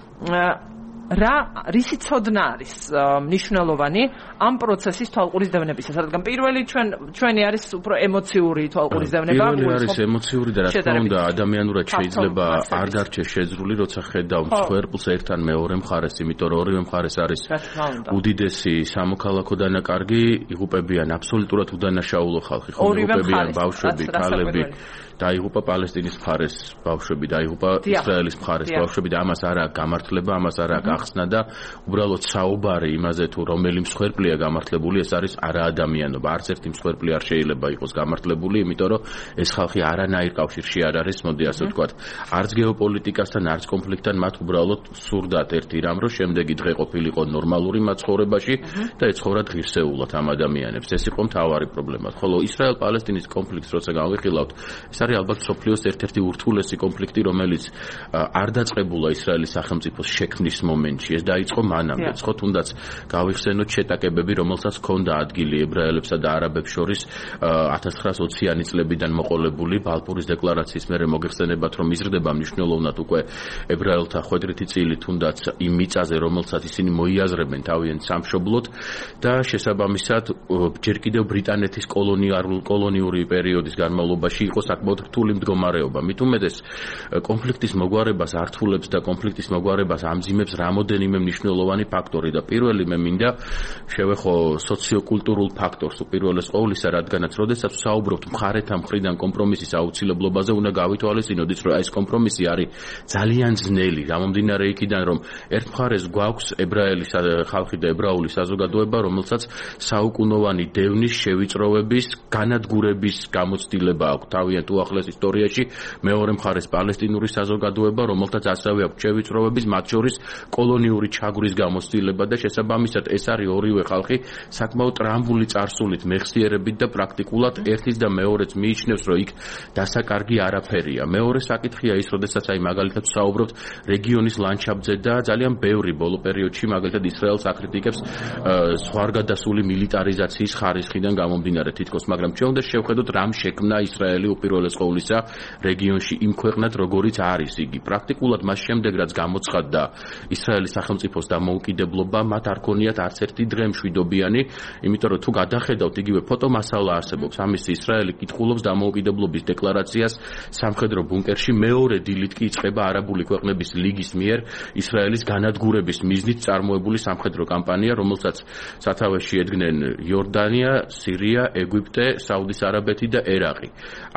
რა რისი ცოდნა არის მნიშვნელოვანი ამ პროცესის თვალყურისდევნებისას, რადგან პირველი ჩვენ ჩვენი არის უფრო ემოციური თვალყურისდევნება. პირველი არის ემოციური და რა თქმა უნდა ადამიანურად შეიძლება არ დარჩეს შეძრული, როცა ხედავ მსხვერპლს ერთთან მეორე მხარეს, იმიტომ რომ ორივე მხარეს არის უდიდესი სამოქალაქო დანაკარგი, იღუპებიან აბსოლუტურად უდანაშაულო ხალხი, ხო იღუპებიან ბავშვები, ქალები. დაიღუპა პალესტინის მხარეს ბავშვები, დაიღუპა ისრაელის მხარეს ბავშვები და ამას არ აქვს გამართლება, ამას არ აქვს ახსნა და უბრალოდ საუბარი იმაზე თუ რომელი მსხვერპლია გამართლებული, ეს არის არაადამიანობა. არც ერთი მსხვერპლი არ შეიძლება იყოს გამართლებული, იმიტომ რომ ეს ხალხი არანაირ კავშირში არ არის, მოდი ასე ვთქვათ, არც გეოპოლიტიკასთან, არც კონფლიქტთან, მათ უბრალოდ სურდათ ერთი რამ, რომ შემდეგი დღე ყოფილიყო ნორმალური მათ ცხოვრებაში და ეცხოვრათ ღირსეულად ამ ადამიანებს. ეს იყო მთავარი პრობლემა. ხოლო ისრაელ-პალესტინის კონფლიქტს როცა გავიხილავთ, ეს არის ალბათ სოფლიოს ერთ-ერთი ურთულესი კონფლიქტი, რომელიც არ დაწყებულა ისრაელის სახელმწიფოს შექმნის მომენტში. ეს დაიწყო მანამდე. ხო, თუნდაც გავიხსენოთ შეტაკებები, რომელსაც ჰქონდა ადგილი ებრაელებსა და არაბებს შორის ათას ცხრაას ოციანი წლებიდან მოყოლებული ბალფურის დეკლარაციის მერე მოგეხსენებათ, რომ იზრდება მნიშვნელოვნად უკვე ებრაელთა ხვედრითი წილი, თუნდაც იმ მიწაზე, რომელსაც ისინი მოიაზრებენ თავიანთ სამშობლოდ და შესაბამისად ჯერ კიდევ ბრიტანეთის კოლონიური პერიოდის განმავლობაში იყო საკმაოდ რთული მდგომარეობა. მით უმეტეს კონფლიქტის მოგვარებას ართულებს და კონფლიქტის მოგვარებას ამძიმებს რამოდენიმე მნიშვნელოვანი ფაქტორი და პირველი მე მინდა შევეხო სოციოკულტურულ ფაქტორს უპირველეს ყოვლისა, რადგანაც როდესაც საუბრობთ მხარეთა მხრიდან კომპრომისის აუცილებლობაზე, უნდა გავითვალისწინოთ, რომ ეს კომპრომისი არის ძალიან ძნელი, გამომდინარე იქიდან, რომ ერთ მხარეს გვაქვს ებრაელი ხალხი და ებრაული საზოგადოება, რომელსაც საუკუნოვანი დევნის, შევიწროვების, განადგურების გამოცდილება აქვს თავიანთ უახლეს ისტორიაში, მეორე მხარეს პალესტინური საზოგადოება, რომელთაც ასევე აქვს შევიწროვების, მათ შორის კოლონიური ჩაგვრის გამოცდილება და შესაბამისად ეს არის ორივე ხალხი საკმაოდ ტრამბული წარსულით, მეხსიერებით და პრაქტიკულად ერთის და მეორეც მიიჩნევს, რომ იქ დასაკარგი არაფერია. მეორე საკითხია ის, როდესაც აი მაგალითად საუბრობთ რეგიონის ლანდშაფტზე და ძალიან ბევრი ბოლო პერიოდში მაგალითად ისრაელს აკრიტიკებს ზღვარგადასული მილიტარიზაციის ხარისხიდან გამომდინარე თითქოს, მაგრამ ჩვენ უნდა შევხედოთ რამ შექმნა ისრაელი უპირველეს ყოვლისა რეგიონში იმ ქვეყნად, როგორიც არის იგი. პრაქტიკულად მას შემდეგ, რაც გამოცხადდა ისრაელის სახელმწიფოს დამოუკიდებლობა, მათ არ ქონიათ არც ერთი დღე მშვიდობიანი, იმიტომ რომ თუ გადახედავთ იგივე ფოტომასალა არსებობს, ამის ისრაელი კითხულობს დამოუკიდებლობის დეკლარაციას სამხედრო ბუნკერში, მეორე დილით კი იწყება არაბული ქვეყნების ლიგის მიერ ისრაელის განადგურების მიზნით წარმოებული სამხედრო კამპანია, რომელსაც სათავეში ედგნენ იორდანია, სირია, ეგვიპტე, საუდის არაბეთი და ერაყი. ასევე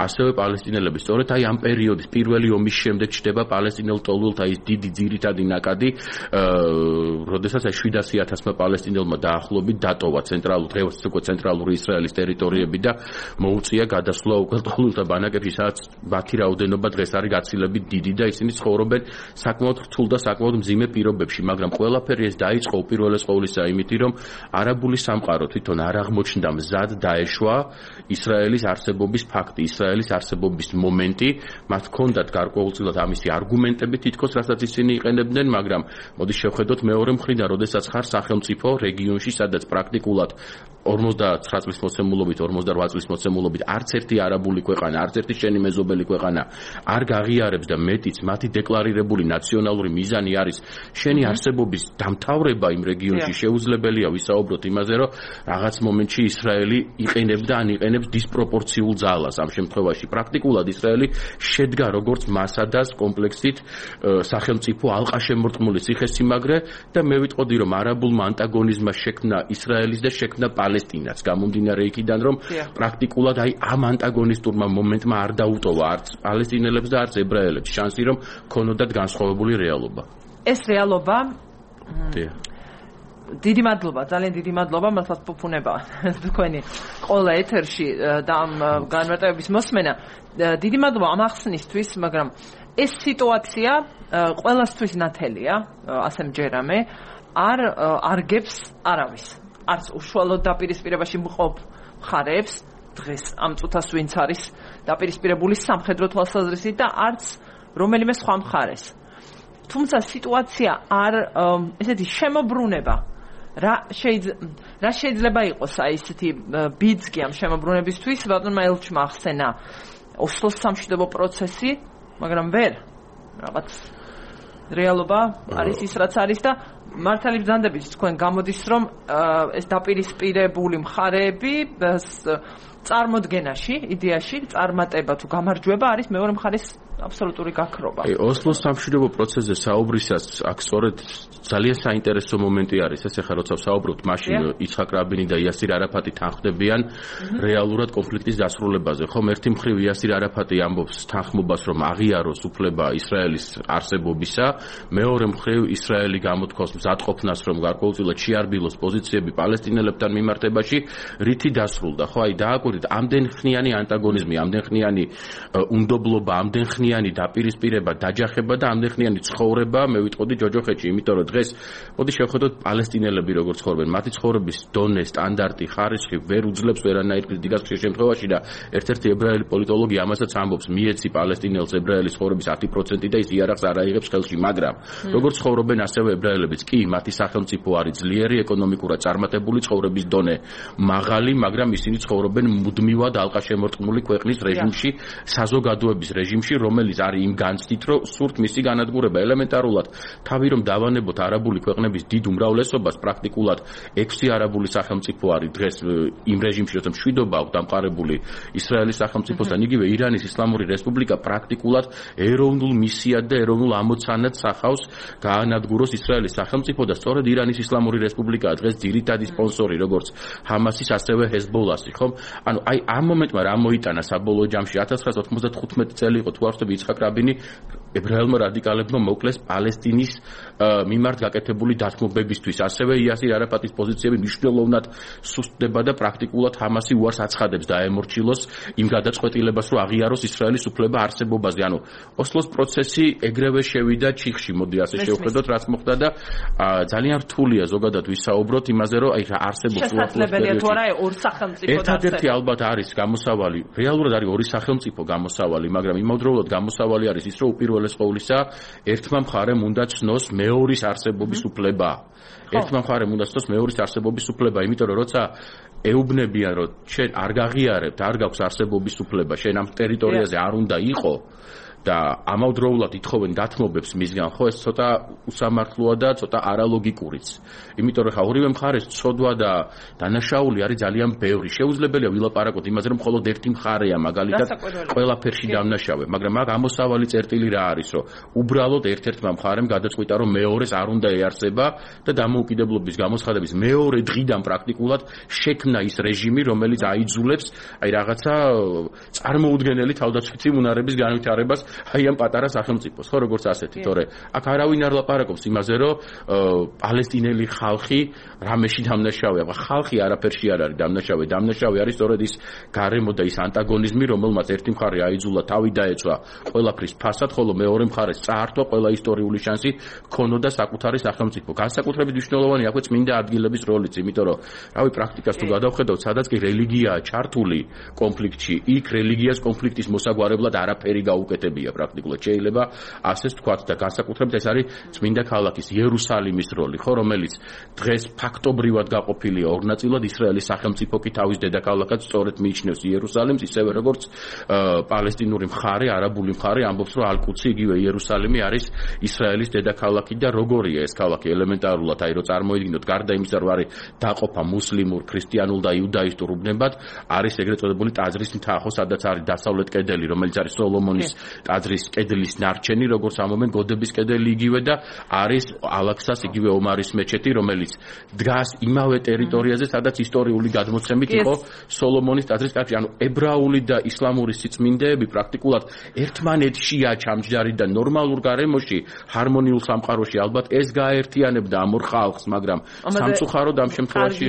პალესტინელები სწორედ აი ამ პერიოდის პირველი ომის შემდეგ ჩდება პალესტინელ ტოლულთა ის დიდი ძირითადი ნაკადი, როდესაც შვიდასი ათასმა პალესტინელმა დაახლოებით დატოვა ცენტრალურ დღეს უკვე ცენტრალური ისრაელის ტერიტორიები და მოუწია გადასვლა უკვე ტოლულთა ბანაკებში, სადაც მათი რაოდენობა დღეს არის გაცილებით დიდი და ისინი ცხოვრობენ საკმაოდ რთულ და საკმაოდ მძიმე პირობებში, მაგრამ ყველაფერი ეს დაიწყო უპირველეს ყოვლისა იმით, რომ არაბული სამყარო თვითონ არ აღმოჩნდა მზად დაეშვა ისრაელის არსებობის ფაქტი, ისრაელის არსებობის მომენტი, მათ ჰქონდათ გარკვეულწილად ამისი არგუმენტები თითქოს, რასაც ისინი იყენებდნენ, მაგრამ მოდი შევხედოთ მეორე მხრიდან, როდესაც ხარ სახელმწიფო რეგიონში, სადაც პრაქტიკულად ორმოცდათვრამეტი წლის მოცემულობით, ორმოცდაოთხ წლის მოცემულობით არც ერთი არაბული ქვეყანა, არც ერთი შენი მეზობელი ქვეყანა არ გაღიარებს და მეტიც მათი დეკლარირებული ნაციონალური მიზანი არის შენი არსებობის დამთავრება იმ რეგიონში. შეუძლებელია ვისაუბროთ იმაზე, რომ რაღაც მომენტში ისრაელი იყენებდა ან იყენებს დისპროპორციულ ძალას. ამ შემთხვევაში პრაქტიკულად ისრაელი შედგა როგორც მასადას კომპლექსით სახელმწიფო ალყაშემორტყმული ციხესიმაგრე და მე ვიტყოდი, რომ არაბულმა ანტაგონიზმმა შექმნა ისრაელის და შექმნა პალესტინაც, გამომდინარე იქიდან, რომ პრაქტიკულად აი ამ ანტაგონისტურმა მომენტმა არ დაუტოვა არც პალესტინელებს და არც ებრაელებს შანსი, რომ ქონოდათ განსხვავებული რეალობა. ეს რეალობა დიდი მადლობა, ძალიან დიდი მადლობა, მართლაც ფუფუნება თქვენი ყველა ეთერში და ამ განმარტებების მოსმენა. დიდი მადლობა ამ ახსნისთვის, მაგრამ ეს სიტუაცია ყველასთვის ნათელია, ასე მჯერამე, არ არგებს არავის. არც უშუალოდ დაპირისპირებაში მყოფ მხარეებს, დღეს ამ წუთას ვინც არის დაპირისპირებული სამხედრო თვალსაზრისით და არც რომელიმე სხვა მხარეს. თუმცა სიტუაცია არ ესეთი შემოbrunება რა შეიძლება რა შეიძლება იყოს აი ესეთი ბიძგი ამ შემოbrunებისთვის, ბატონმა ელჩმა ახსენა ოსლოს სამშვიდობო პროცესი, მაგრამ ვერ რაღაც რეალობა არის ის რაც არის და მართალი ბრძანდებით თქვენ გამოდის რომ ეს დაპირისპირებული მხარეები წარმოდგენაში, იდეაში წარმატება თუ გამარჯვება არის მეორე მხარის აბსოლუტური გაქრობა. ოსლოს სამშვიდობო პროცესზე საუბრისას აქ სწორედ ძალიან საინტერესო მომენტი არის ეს, ახლა როცა ვსაუბრობთ, მაშინ იცხაკ რაბინი და იასირ არაფატი თანხმდებიან რეალურად კონფლიქტის დასრულებაზე. ხომ ერთი მხრივ იასირ არაფატი ამბობს თანხმობას, რომ აღიაროს უფლება ისრაელის არსებობისა, მეორე მხრივ ისრაელი გამოთქვას მზადყოფნას, რომ გარკვეულწილად შეარბილოს პოზიციები პალესტინელებთან მიმართებაში, რითი დასრულდა. ხო, აი დააკვირდით, ამდენხნიანი ანტაგონიზმი, ამდენხნიანი უნდობლობა, ამდენხნიანი დაპირისპირება, დაჯახება და ამდენხნიანი ცხოვრება, მე ვიტყოდი ჯოჯოხეთში, იმიტომ რომ დღეს მოდი შევხედოთ პალესტინელები როგორ ცხოვრობენ. მათი ცხოვრების დონე, სტანდარტი, ხარისხი ვერ უძლებს ვერანაირ კრიტიკას ხშირ შემთხვევაში და ერთ-ერთი ებრაელი პოლიტოლოგი ამასაც ამბობს, მიეცი პალესტინელს ებრაელის ცხოვრების ათი პროცენტი და ის იარაღს არ აიღებს ხელში, მაგრამ როგორ ცხოვრობენ ასევე ებრაელებიც, კი, მათი სახელმწიფო არის ძლიერი, ეკონომიკურად წარმატებული, ცხოვრების დონე მაღალი, მაგრამ ისინი ცხოვრობენ მუდმივად ალყაშემორტყმული ქვეყნის რეჟიმში, საზოგადოების რეჟიმში, რომელიც არის იმ განცდით, რომ სურთ მისი განადგურება. ელემენტარულად თავი რომ დავანებოთ არაბული ქვეყნების დიდ უმრავლესობას, პრაქტიკულად ექვსი არაბული სახელმწიფო არის დღეს იმ რეჟიმში, როცა მშვიდობა აქვს დამყარებული ისრაელის სახელმწიფოსთან, იგივე ირანის ისლამური რესპუბლიკა პრაქტიკულად ეროვნულ მისიად და ეროვნულ ამოცანად სახავს გაანადგუროს ისრაელის სახელმწიფო და სწორედ ირანის ისლამური რესპუბლიკაა დღეს ძირითადი სპონსორი, როგორც ჰამასის, ასევე ჰეზბოლასი, ხომ? ანუ აი ამ მომენტმა რა მოიტანა საბოლოო ჯამში ათას ცხრაასა ოთხმოცდათხუთმეტი წელი იყო, თუ არ ვხდები, იცხაკ რაბინი ებრაელმა რადიკალებმა მოკლეს პალესტინის მიმართ გაკეთებული დათმობებისთვის. ასევე იასირ არაფატის პოზიციები მნიშვნელოვნად სუსტდება და პრაქტიკულად ჰამასი უარს აცხადებს დაემორჩილოს იმ გადაწყვეტილებას, რომ აღიაროს ისრაელის უფლება არსებობაზე. ანუ ოსლოს პროცესი ეგრევე შევიდა ჩიხში, მოდი ასე შევხედოთ, რაც მოხდა და ძალიან რთულია ზოგადად ვისაუბროთ იმაზე, რომ აი არსებობს შესაძლებელია თუ არა ორ სახელმწიფო ერთადერთი ალბათ არის გამოსავალი, რეალურად არის ორი სახელმწიფო გამოსავალი, მაგრამ იმავდროულად გამოსავალი არის ის, რომ უპირველეს ყოვლისა ერთმა მხარემ უნდა ცნოს მეორის არსებობის უფლება. ერთმა მხარემ უნდა ცნოს მეორის არსებობის უფლება, იმიტომ რომ როცა ეუბნებიან, რომ შენ არ გაღიარებთ, არ გაქვს არსებობის უფლება, შენ ამ ტერიტორიაზე არ უნდა იყო და ამავდროულად ითხოვენ დათმობებს მისგან, ხო ეს ცოტა უსამართლოა და ცოტა არალოგიკურიც. იმიტომ რომ ხა ორივე მხარეს ცოდვა და დანაშაული არის ძალიან ბევრი. შეუძლებელია ვილაპარაკოთ იმაზე, რომ მხოლოდ ერთი მხარეა მაგალითად ყველაფერში დამნაშავე, მაგრამ აქ ამოსავალი წერტილი რა არის, რომ უბრალოდ ერთ-ერთმა მხარემ გადაწყვიტა, რომ მეორეს არ უნდა ეარსება და დამოუკიდებლობის გამოცხადების მეორე დღიდან პრაქტიკულად შექმნა ის რეჟიმი, რომელიც აიძულებს აი რაღაცა წარმოუდგენელი თავდაცვითი უნარების განვითარებას აი ამ პატარა სახელმწიფოს, ხო როგორც ასეთი, თორე აქ არავინ არ ლაპარაკობს იმაზე, რომ პალესტინელი ხალხი რამეში დამნაშავეა. ხალხი არაფერში არ არის დამნაშავე, დამნაშავე არის სწორედ ის გარემო და ის ანტაგონიზმი, რომელმაც ერთი მხარე აიძულა თავი დაეცვა ყველაფრის ფასად, ხოლო მეორე მხარეს წაართვა ყველა ისტორიული შანსი ქონოდა საკუთარი სახელმწიფო. განსაკუთრებით მნიშვნელოვანი აქვე წმინდა ადგილების როლიც, იმიტომ რომ რავი პრაქტიკას თუ გადავხედავთ, სადაც კი რელიგიაა ჩართული კონფლიქტში, იქ რელიგიას კონფლიქტის მოსაგვარებლად არაფერი გაუკეთებია პრაქტიკულად. შეიძლება ასეც თქვათ და განსაკუთრებით ეს არის წმინდა ქალაქის იერუსალიმის როლი, ხო, რომელიც დღეს ფაქტობრივად გაყოფილია ორ ნაწილად, ისრაელის სახელმწიფო კი თავის დედაქალაქად სწორედ მიიჩნევს იერუსალიმს, ისევე როგორც პალესტინური მხარე, არაბული მხარე ამბობს, რომ ალ-კუდსი იგივე იერუსალიმი არის ისრაელის დედაქალაქი და როგორია ეს ქალაქი ელემენტარულად, აი რომ წარმოიდგინოთ, გარდა იმისა, რომ არის დაყოფა მუსლიმურ, ქრისტიანულ და იუდაისტურ უბნებად, არის ეგრეთ წოდებული ტაძრის მთა, ხო, სადაც არის დასავლეთ კედელი, რომელიც არის სოლომონის ტაძრის კედლის ნარჩენი, როგორც ამობენ გოდების კედელი იგივე და არის ალაქსას იგივე ომარის მეჩეთი, რომელიც დგას იმავე ტერიტორიაზე, სადაც ისტორიული გადმოცემით იყო სოლომონის ტაძრის კარში. ანუ ებრაული და ისლამური სიწმინდეები პრაქტიკულად ერთმანეთშია ჩამჯდარი და ნორმალურ გარემოში, ჰარმონიულ სამყაროში ალბათ ეს გააერთიანებდა ამ ორ ხალხს, მაგრამ სამწუხაროდ ამ შემთხვევაში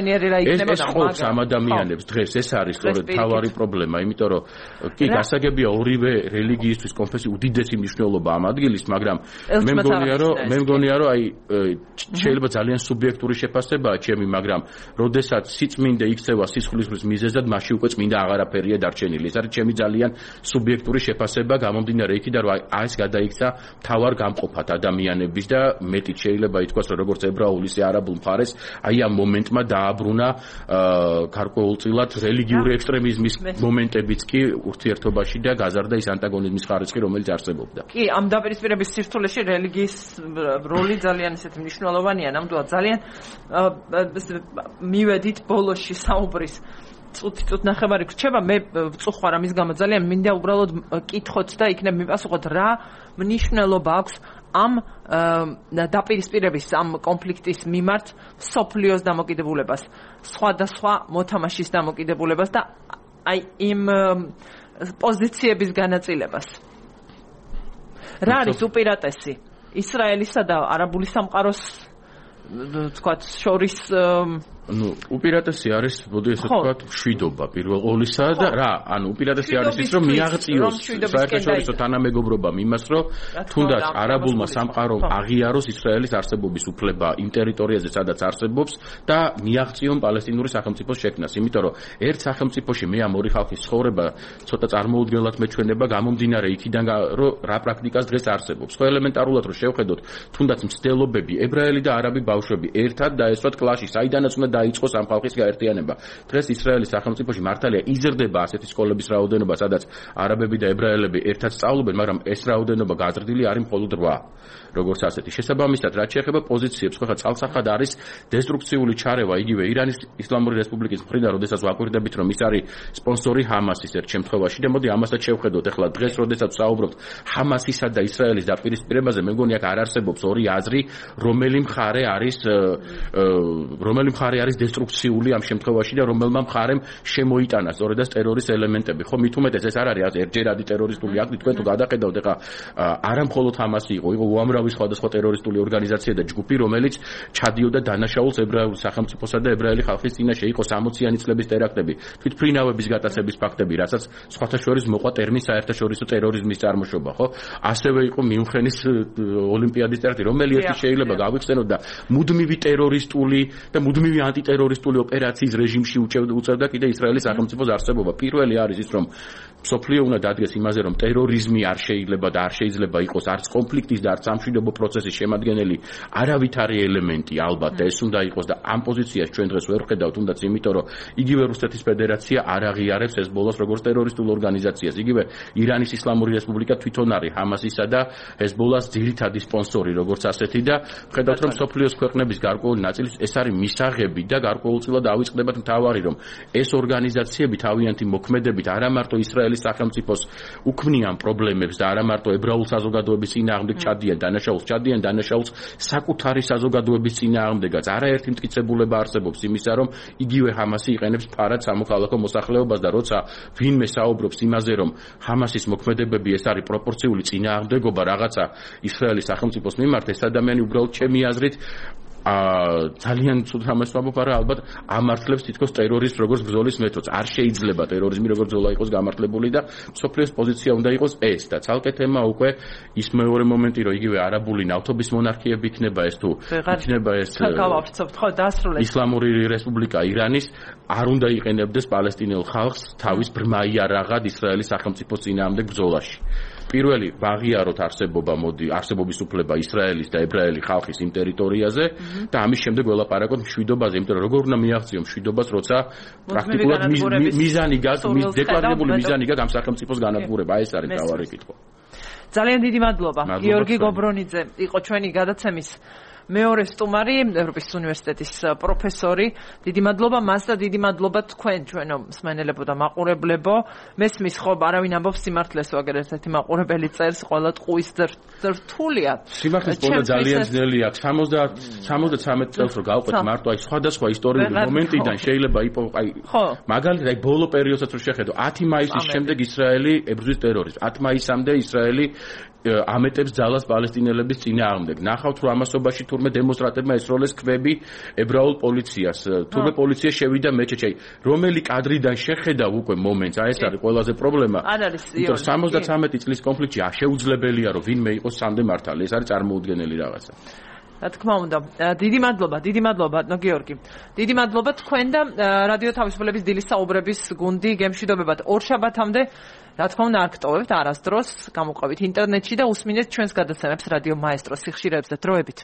ეს ყოფს ამ ადამიანებს დღეს. ეს არის სწორედ თავარი პრობლემა, იმიტომ რომ კი გასაგებია ორივე რელიგიისთვის კონფესია უდიდესი მნიშვნელობა ამ ადგილის, მაგრამ მე მგონია რომ მე მგონია რომ აი შეიძლება ძალიან სუბიექტური შეფასებაა ჩემი, მაგრამ როდესაც სიწმინდე იქცევა სისხლისღვრის მიზეზად, მაშინ უკვე წმინდა აღარაფერია დარჩენილი. ეს არის ჩემი ძალიან სუბიექტური შეფასება, გამომდინარე იქიდან, რომ აი ეს გადაიქცა მთავარ გამყოფად ადამიანების და მეტიც შეიძლება ითქვას, რომ როგორც ებრაულ ისე არაბულ მხარეს აი ამ მომენტმა დააბრუნა გარკვეულწილად რელიგიური ექსტრემიზმის მომენტებიც კი ურთიერთობაში და გაზარდა ის ანტაგონიზმის ხარისხი, რომელიც არსებობდა. კი, ამ დაპირისპირების სირთულეში რელიგიის როლი ძალიან ისეთი მნიშვნელოვანია, ნამდვილად ძალიან მივედით ბოლოში საუბრის წუთი წუთ ნახევარი გრჩება, მე ვწუხარ ამის გამო ძალიან მინდა უბრალოდ კითხოთ და იქნებ მიპასუხოთ, რა მნიშვნელობა აქვს ამ დაპირისპირების, ამ კონფლიქტის მიმართ სოფლიოს დამოკიდებულებას, სხვადასხვა მოთამაშის დამოკიდებულებას და აი იმ პოზიციების განაწილებას. რა არის უპირატესი ისრაელისა და არაბული სამყაროს თქვათ შორის ну უპირატესი არის, მოდი ესე ვთქვათ, მშვიდობა პირველ ყოვლისა და რა, ანუ უპირატესი არის ის, რომ მიაღწიოს საერთაშორისო თანამეგობრობამ იმას, რომ თუნდაც არაბულმა სამყარომ აღიაროს ისრაელის არსებობის უფლება იმ ტერიტორიაზე, სადაც არსებობს და მიაღწიონ პალესტინური სახელმწიფოს შექმნას, იმიტომ რომ ერთ სახელმწიფოში მე ამ ორი ხალხის ცხოვრება ცოტა წარმოუდგენლად მეჩვენება, გამომდინარე იქიდან, რომ რა პრაქტიკას დღეს არსებობს. ხო, ელემენტარულად რომ შევხედოთ, თუნდაც მცდელობები, ებრაელი და არაბი ბავშვები ერთად დაესვათ კლასში, საიდანაც უნდა დაიწყოს ამ ხალხის გაერთიანება. დღეს ისრაელის სახელმწიფოში მართალია იზრდება ასეთი სკოლების რაოდენობა, სადაც არაბები და ებრაელები ერთად სწავლობენ, მაგრამ ეს რაოდენობა გაზრდილი არის მხოლოდ რვა. როგორც ასეთი. შესაბამისად, რაც შეეხება პოზიციებს, ხო ხა წალსახად არის დესტრუქციული ჩარევა იგივე ირანის ისლამური რესპუბლიკის მხრიდან, როდესაც ვაკვირდებით, რომ ის არის სპონსორი ჰამასის ერთ შემთხვევაში და მოდი ამასაც შევხედოთ. ახლა დღეს, როდესაც ვსაუბრობთ ჰამასისა და ისრაელის დაპირისპირებაზე, მე მგონი აქ არ არსებობს ორი აზრი, რომელი მხარე არის რომელი მხარე არის დესტრუქციული ამ შემთხვევაში და რომელმა მხარემ შემოიტანა სწორედ ეს ტერორის ელემენტები. ხო, მით უმეტეს ეს არ არის ერთჯერადი ტერორისტული აქტი, თქვენ თუ გადახედავთ, ახლა არა მხოლოდ ჰამასი იყო, იყო უამრავი სხვადასხვა ტერორისტული ორგანიზაცია და ჯგუფი, რომელიც ჩადიოდა დანაშაულს ებრაული სახელმწიფოსა და ებრაელი ხალხის წინაშე, იყო სამოციანი წლების ტერაქტები, თვითმფრინავების გატაცების ფაქტები, რასაც სხვათა შორის მოყვა ტერმინ საერთაშორისო ტერორიზმის წარმოშობა, ხო? ასევე იყო მიუნხენის ოლიმპიადის ტერაქტი, რომელიც ერთი შეიძლება გავიხსენოთ და მუდმივი ტერორისტული და მუდმივი ანტიტერორისტული ოპერაციის რეჟიმში უწევდა კიდე ისრაელის სახელმწიფოს არსებობა. პირველი არის ის, რომ სოფლიო უნდა დადგეს იმაზე, რომ ტერორიზმი არ შეიძლება და არ შეიძლება იყოს არც კონფლიქტის და არც სამშვიდობო პროცესის შემადგენელი არავითარი ელემენტი, ალბათ და ეს უნდა იყოს და ამ პოზიციას ჩვენ დღეს ვერ ვხედავთ, თუნდაც იმიტომ, რომ იგივე რუსეთის ფედერაცია არ აღიარებს ჰეზბოლას როგორც ტერორისტულ ორგანიზაციას. იგივე ირანის ისლამური რესპუბლიკა თვითონ არის ჰამასისა და ჰეზბოლას ძირითადი სპონსორი როგორც ასეთი და ხედავთ, რომ სოფლიოს ქვეყნების გარკვეული ნაწილი ეს არის მისაღები და გარკვეულწილად ავიწყდებათ მთავარი, რომ ეს ორგანიზაციები თავიანთი მოქმედებით არა მარტო ისრაელის სახელმწიფოს უქმნიან პრობლემებს და არა მარტო ებრაულ საზოგადოების წინააღმდეგ ჩადიან დანაშაულს, ჩადიან დანაშაულს საკუთარი საზოგადოების წინააღმდეგაც. არაერთი მტკიცებულება არსებობს იმისა, რომ იგივე ჰამასი იყენებს ფარად სამოქალაქო მოსახლეობას და როცა ვინმე საუბრობს იმაზე, რომ ჰამასის მოქმედებები ეს არის პროპორციული წინააღმდეგობა რაღაცა ისრაელის სახელმწიფოს მიმართ, ეს ადამიანი უბრალოდ ჩემი აზრით აა ძალიან ცუდ რამეს ვამბობ, არა ალბათ ამართლებს თითქოს ტერორიზმს როგორც ბრძოლის მეთოდს. არ შეიძლება ტერორიზმი როგორც ბრძოლა იყოს გამართლებული და სოფლიოს პოზიცია უნდა იყოს ეს და ცალკე თემა უკვე ის მეორე მომენტი, რომ იგივე არაბული ნავთობის მონარქიები იქნება ეს თუ იქნება ეს ისლამური რესპუბლიკა ირანის არ უნდა იყენებდეს პალესტინელ ხალხს თავის ბრმაიარაღად ისრაელის სახელმწიფოს წინააღმდეგ ბრძოლაში. პირველი ვაღიაროთ არსებობა მოდი არსებობის უფლება ისრაელის და ებრაელი ხალხის იმ ტერიტორიაზე და ამის შემდეგ ველაპარაკოთ მშვიდობაზე, იმიტომ რომ როგორ უნდა მიაღწიო მშვიდობას, როცა პრაქტიკულად მიზანი გაქვს, დეკლარირებული მიზანი გაქვს ამ სახელმწიფოს განადგურება. ეს არის მთავარი კითხვა. ძალიან დიდი მადლობა. გიორგი გობრონიძე იყო ჩვენი გადაცემის მეორე სტუმარი, ევროპის უნივერსიტეტის პროფესორი. დიდი მადლობა მას და დიდი მადლობა თქვენ ჩვენო მსმენელებო და მაყურებლებო. მესმის ხო არავინ ამბობს სიმართლეს, ვაგერ ერთ-ერთი მაყურებელი წერს, ყველა ტყუის რთულია. სიმართლეს პოვნა ძალიან ძნელი აქვს. სამოცდათრამეტ წელს რო გავყვეთ მარტო აი სხვადასხვა ისტორიული მომენტიდან შეიძლება იპო აი მაგალითად აი ბოლო პერიოდსაც რო შეხედო ათი მაისის შემდეგ ისრაელი ებრძვის ტერორიზმს. ათი მაისამდე ისრაელი ამეტებს ძალას პალესტინელების წინააღმდეგ. ნახავთ რომ ამასობაში თურმე დემონსტრანტებმა ესროლეს ქვები ებრაულ პოლიციას. თურმე პოლიცია შევიდა მეჩეთში. რომელი კადრიდან შეხედავ უკვე მომენტს, აი ეს არის ყველაზე პრობლემა. არ არის იმიტომ სამოცდათრამეტი წლის კონფლიქტში შეუძლებელია რომ ვინმე იყოს სამდე მართალი. ეს არის წარმოუდგენელი რაღაცა. რა თქმა უნდა, დიდი მადლობა, დიდი მადლობა ბატონო გიორგი. დიდი მადლობა თქვენ და რადიო თავისუფლების დილის საუბრების გუნდი გემშვიდობებათ ორშაბათამდე. რა თქმა უნდა, არ გტოვებთ არასდროს, გამოყვებით ინტერნეტში და უსმინეთ ჩვენს გადაცემებს რადიო მაესტროს სიხშირეებზე დროებით.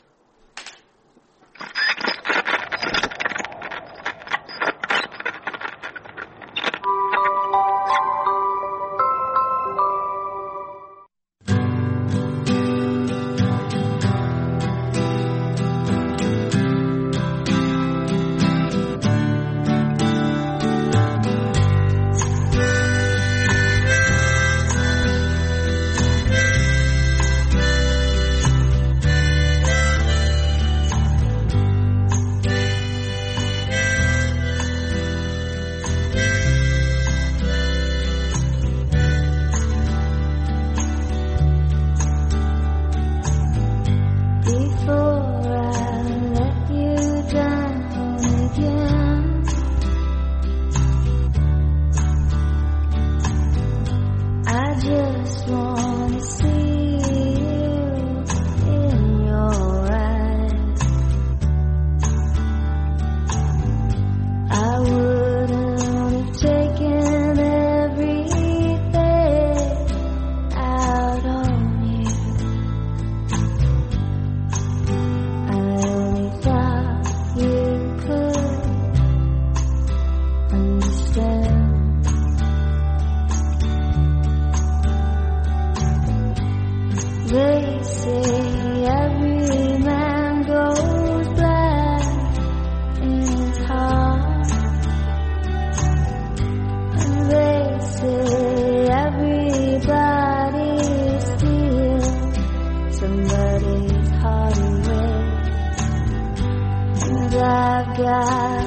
I've got